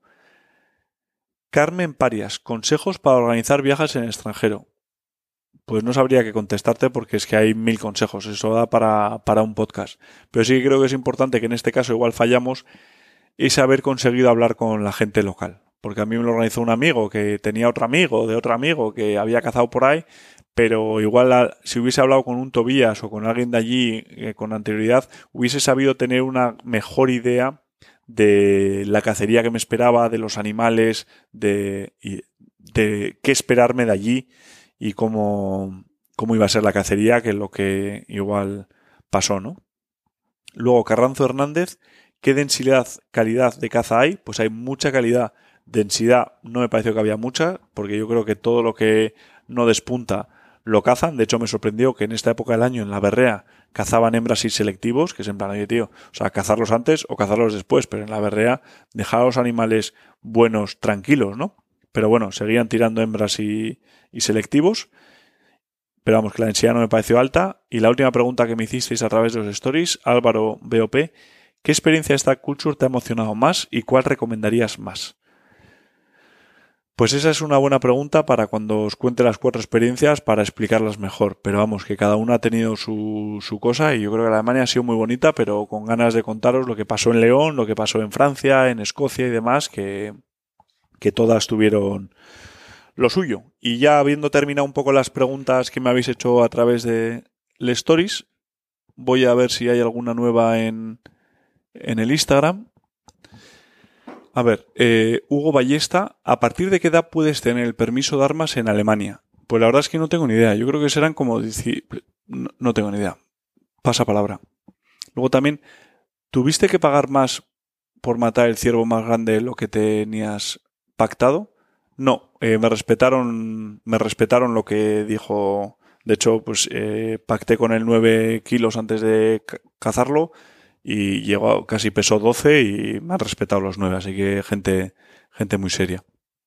Carmen Parias, consejos para organizar viajes en el extranjero. Pues no sabría qué contestarte porque es que hay 1000 consejos. Eso da para un podcast. Pero sí que creo que es importante que en este caso igual fallamos es haber conseguido hablar con la gente local. Porque a mí me lo organizó un amigo que tenía otro amigo de otro amigo que había cazado por ahí, pero igual si hubiese hablado con un Tobías o con alguien de allí con anterioridad, hubiese sabido tener una mejor idea de la cacería que me esperaba, de los animales, de qué esperarme de allí y cómo iba a ser la cacería, que es lo que igual pasó, ¿no? Luego, Carranzo Hernández, ¿qué densidad, calidad de caza hay? Pues hay mucha calidad. Densidad no me pareció que había mucha, porque yo creo que todo lo que no despunta lo cazan. De hecho, me sorprendió que en esta época del año, en la berrea, cazaban hembras y selectivos, que es en plan, oye, tío, o sea, cazarlos antes o cazarlos después, pero en la berrea dejar a los animales buenos tranquilos, ¿no? Pero bueno, seguían tirando hembras y selectivos. Pero vamos, que la densidad no me pareció alta. Y la última pregunta que me hicisteis a través de los stories, Álvaro BOP, ¿qué experiencia de Stack Culture te ha emocionado más y cuál recomendarías más? Pues esa es una buena pregunta para cuando os cuente las 4 experiencias para explicarlas mejor. Pero vamos, que cada una ha tenido su cosa y yo creo que la Alemania ha sido muy bonita, pero con ganas de contaros lo que pasó en León, lo que pasó en Francia, en Escocia y demás, que todas tuvieron lo suyo. Y ya habiendo terminado un poco las preguntas que me habéis hecho a través de las stories, voy a ver si hay alguna nueva en el Instagram. A ver, Hugo Ballesta, ¿a partir de qué edad puedes tener el permiso de armas en Alemania? Pues la verdad es que no tengo ni idea. Yo creo que serán como... No tengo ni idea. Pasa palabra. Luego también, ¿tuviste que pagar más por matar el ciervo más grande de lo que tenías pactado? No, me respetaron lo que dijo. De hecho, pues pacté con él 9 kilos antes de cazarlo y llegó, casi pesó 12 y me han respetado los 9, así que gente muy seria.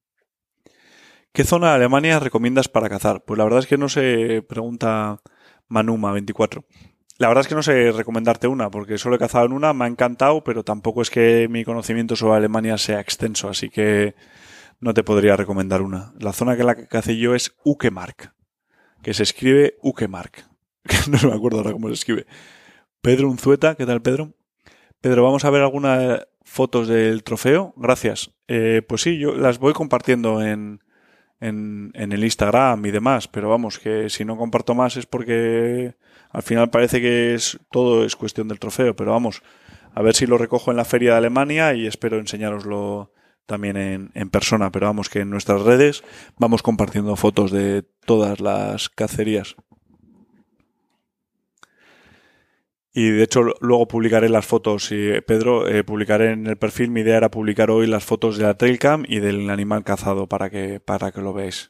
¿Qué zona de Alemania recomiendas para cazar? Pues la verdad es que no sé, pregunta Manuma24. La verdad es que no sé recomendarte una, porque solo he cazado en una, me ha encantado, pero tampoco es que mi conocimiento sobre Alemania sea extenso, así que no te podría recomendar una. La zona que la que cacé yo es Uckermark, que se escribe Uckermark. No me acuerdo ahora cómo se escribe. Pedro Unzueta, ¿qué tal, Pedro? Pedro, vamos a ver algunas fotos del trofeo. Gracias. Pues sí, yo las voy compartiendo en el Instagram y demás, pero vamos, que si no comparto más es porque al final parece que todo es cuestión del trofeo, pero vamos, a ver si lo recojo en la feria de Alemania y espero enseñároslo también en persona, pero vamos, que en nuestras redes vamos compartiendo fotos de todas las cacerías. Y de hecho luego publicaré las fotos, y Pedro, publicaré en el perfil. Mi idea era publicar hoy las fotos de la trailcam y del animal cazado para que lo veáis.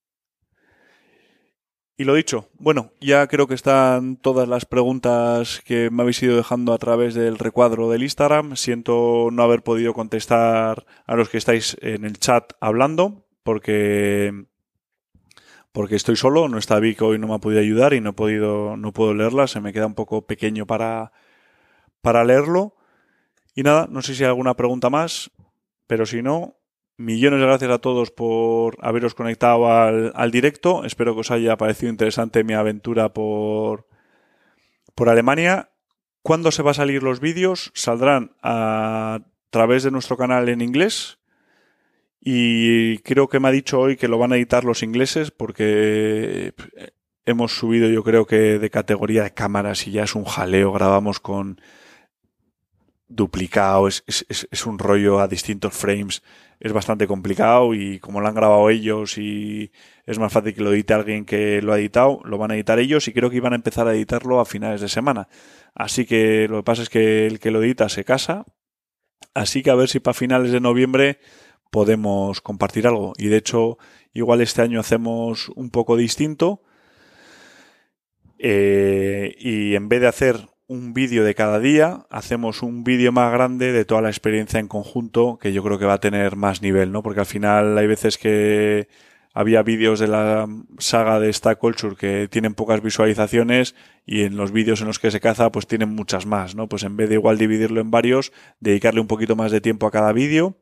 Y lo dicho, bueno, ya creo que están todas las preguntas que me habéis ido dejando a través del recuadro del Instagram. Siento no haber podido contestar a los que estáis en el chat hablando, porque estoy solo, no está Vic hoy, no me ha podido ayudar y no puedo leerla, se me queda un poco pequeño para leerlo. Y nada, no sé si hay alguna pregunta más, pero si no, millones de gracias a todos por haberos conectado al directo. Espero que os haya parecido interesante mi aventura por Alemania. ¿Cuándo se va a salir los vídeos? Saldrán a través de nuestro canal en inglés. Y creo que me ha dicho hoy que lo van a editar los ingleses porque hemos subido, yo creo que de categoría de cámaras y ya es un jaleo. Grabamos con duplicado, es un rollo a distintos frames, es bastante complicado y como lo han grabado ellos y es más fácil que lo edite alguien que lo ha editado, lo van a editar ellos y creo que iban a empezar a editarlo a finales de semana. Así que lo que pasa es que el que lo edita se casa, así que a ver si para finales de noviembre podemos compartir algo. Y de hecho, igual este año hacemos un poco distinto y en vez de hacer un vídeo de cada día, hacemos un vídeo más grande de toda la experiencia en conjunto, que yo creo que va a tener más nivel, ¿no? Porque al final hay veces que había vídeos de la saga de Stack Culture que tienen pocas visualizaciones y en los vídeos en los que se caza pues tienen muchas más, ¿no? Pues en vez de igual dividirlo en varios, dedicarle un poquito más de tiempo a cada vídeo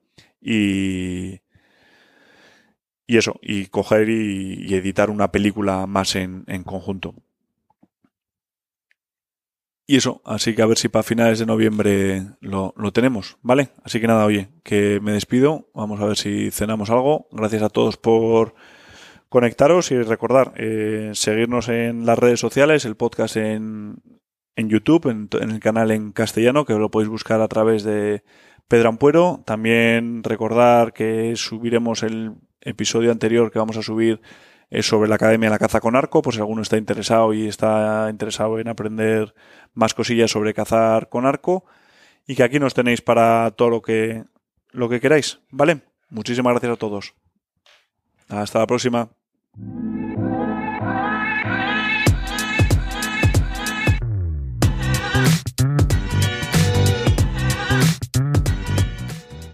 y eso, y coger y editar una película más en conjunto. Y eso, así que a ver si para finales de noviembre lo tenemos, ¿vale? Así que nada, oye, que me despido, vamos a ver si cenamos algo. Gracias a todos por conectaros y recordar, seguirnos en las redes sociales, el podcast en YouTube, en el canal en castellano, que lo podéis buscar a través de Pedro Ampuero. También recordar que subiremos el episodio anterior que vamos a subir sobre la Academia de la Caza con Arco, por si alguno está interesado en aprender más cosillas sobre cazar con arco, y que aquí nos tenéis para todo lo que queráis, ¿vale? Muchísimas gracias a todos. Hasta la próxima.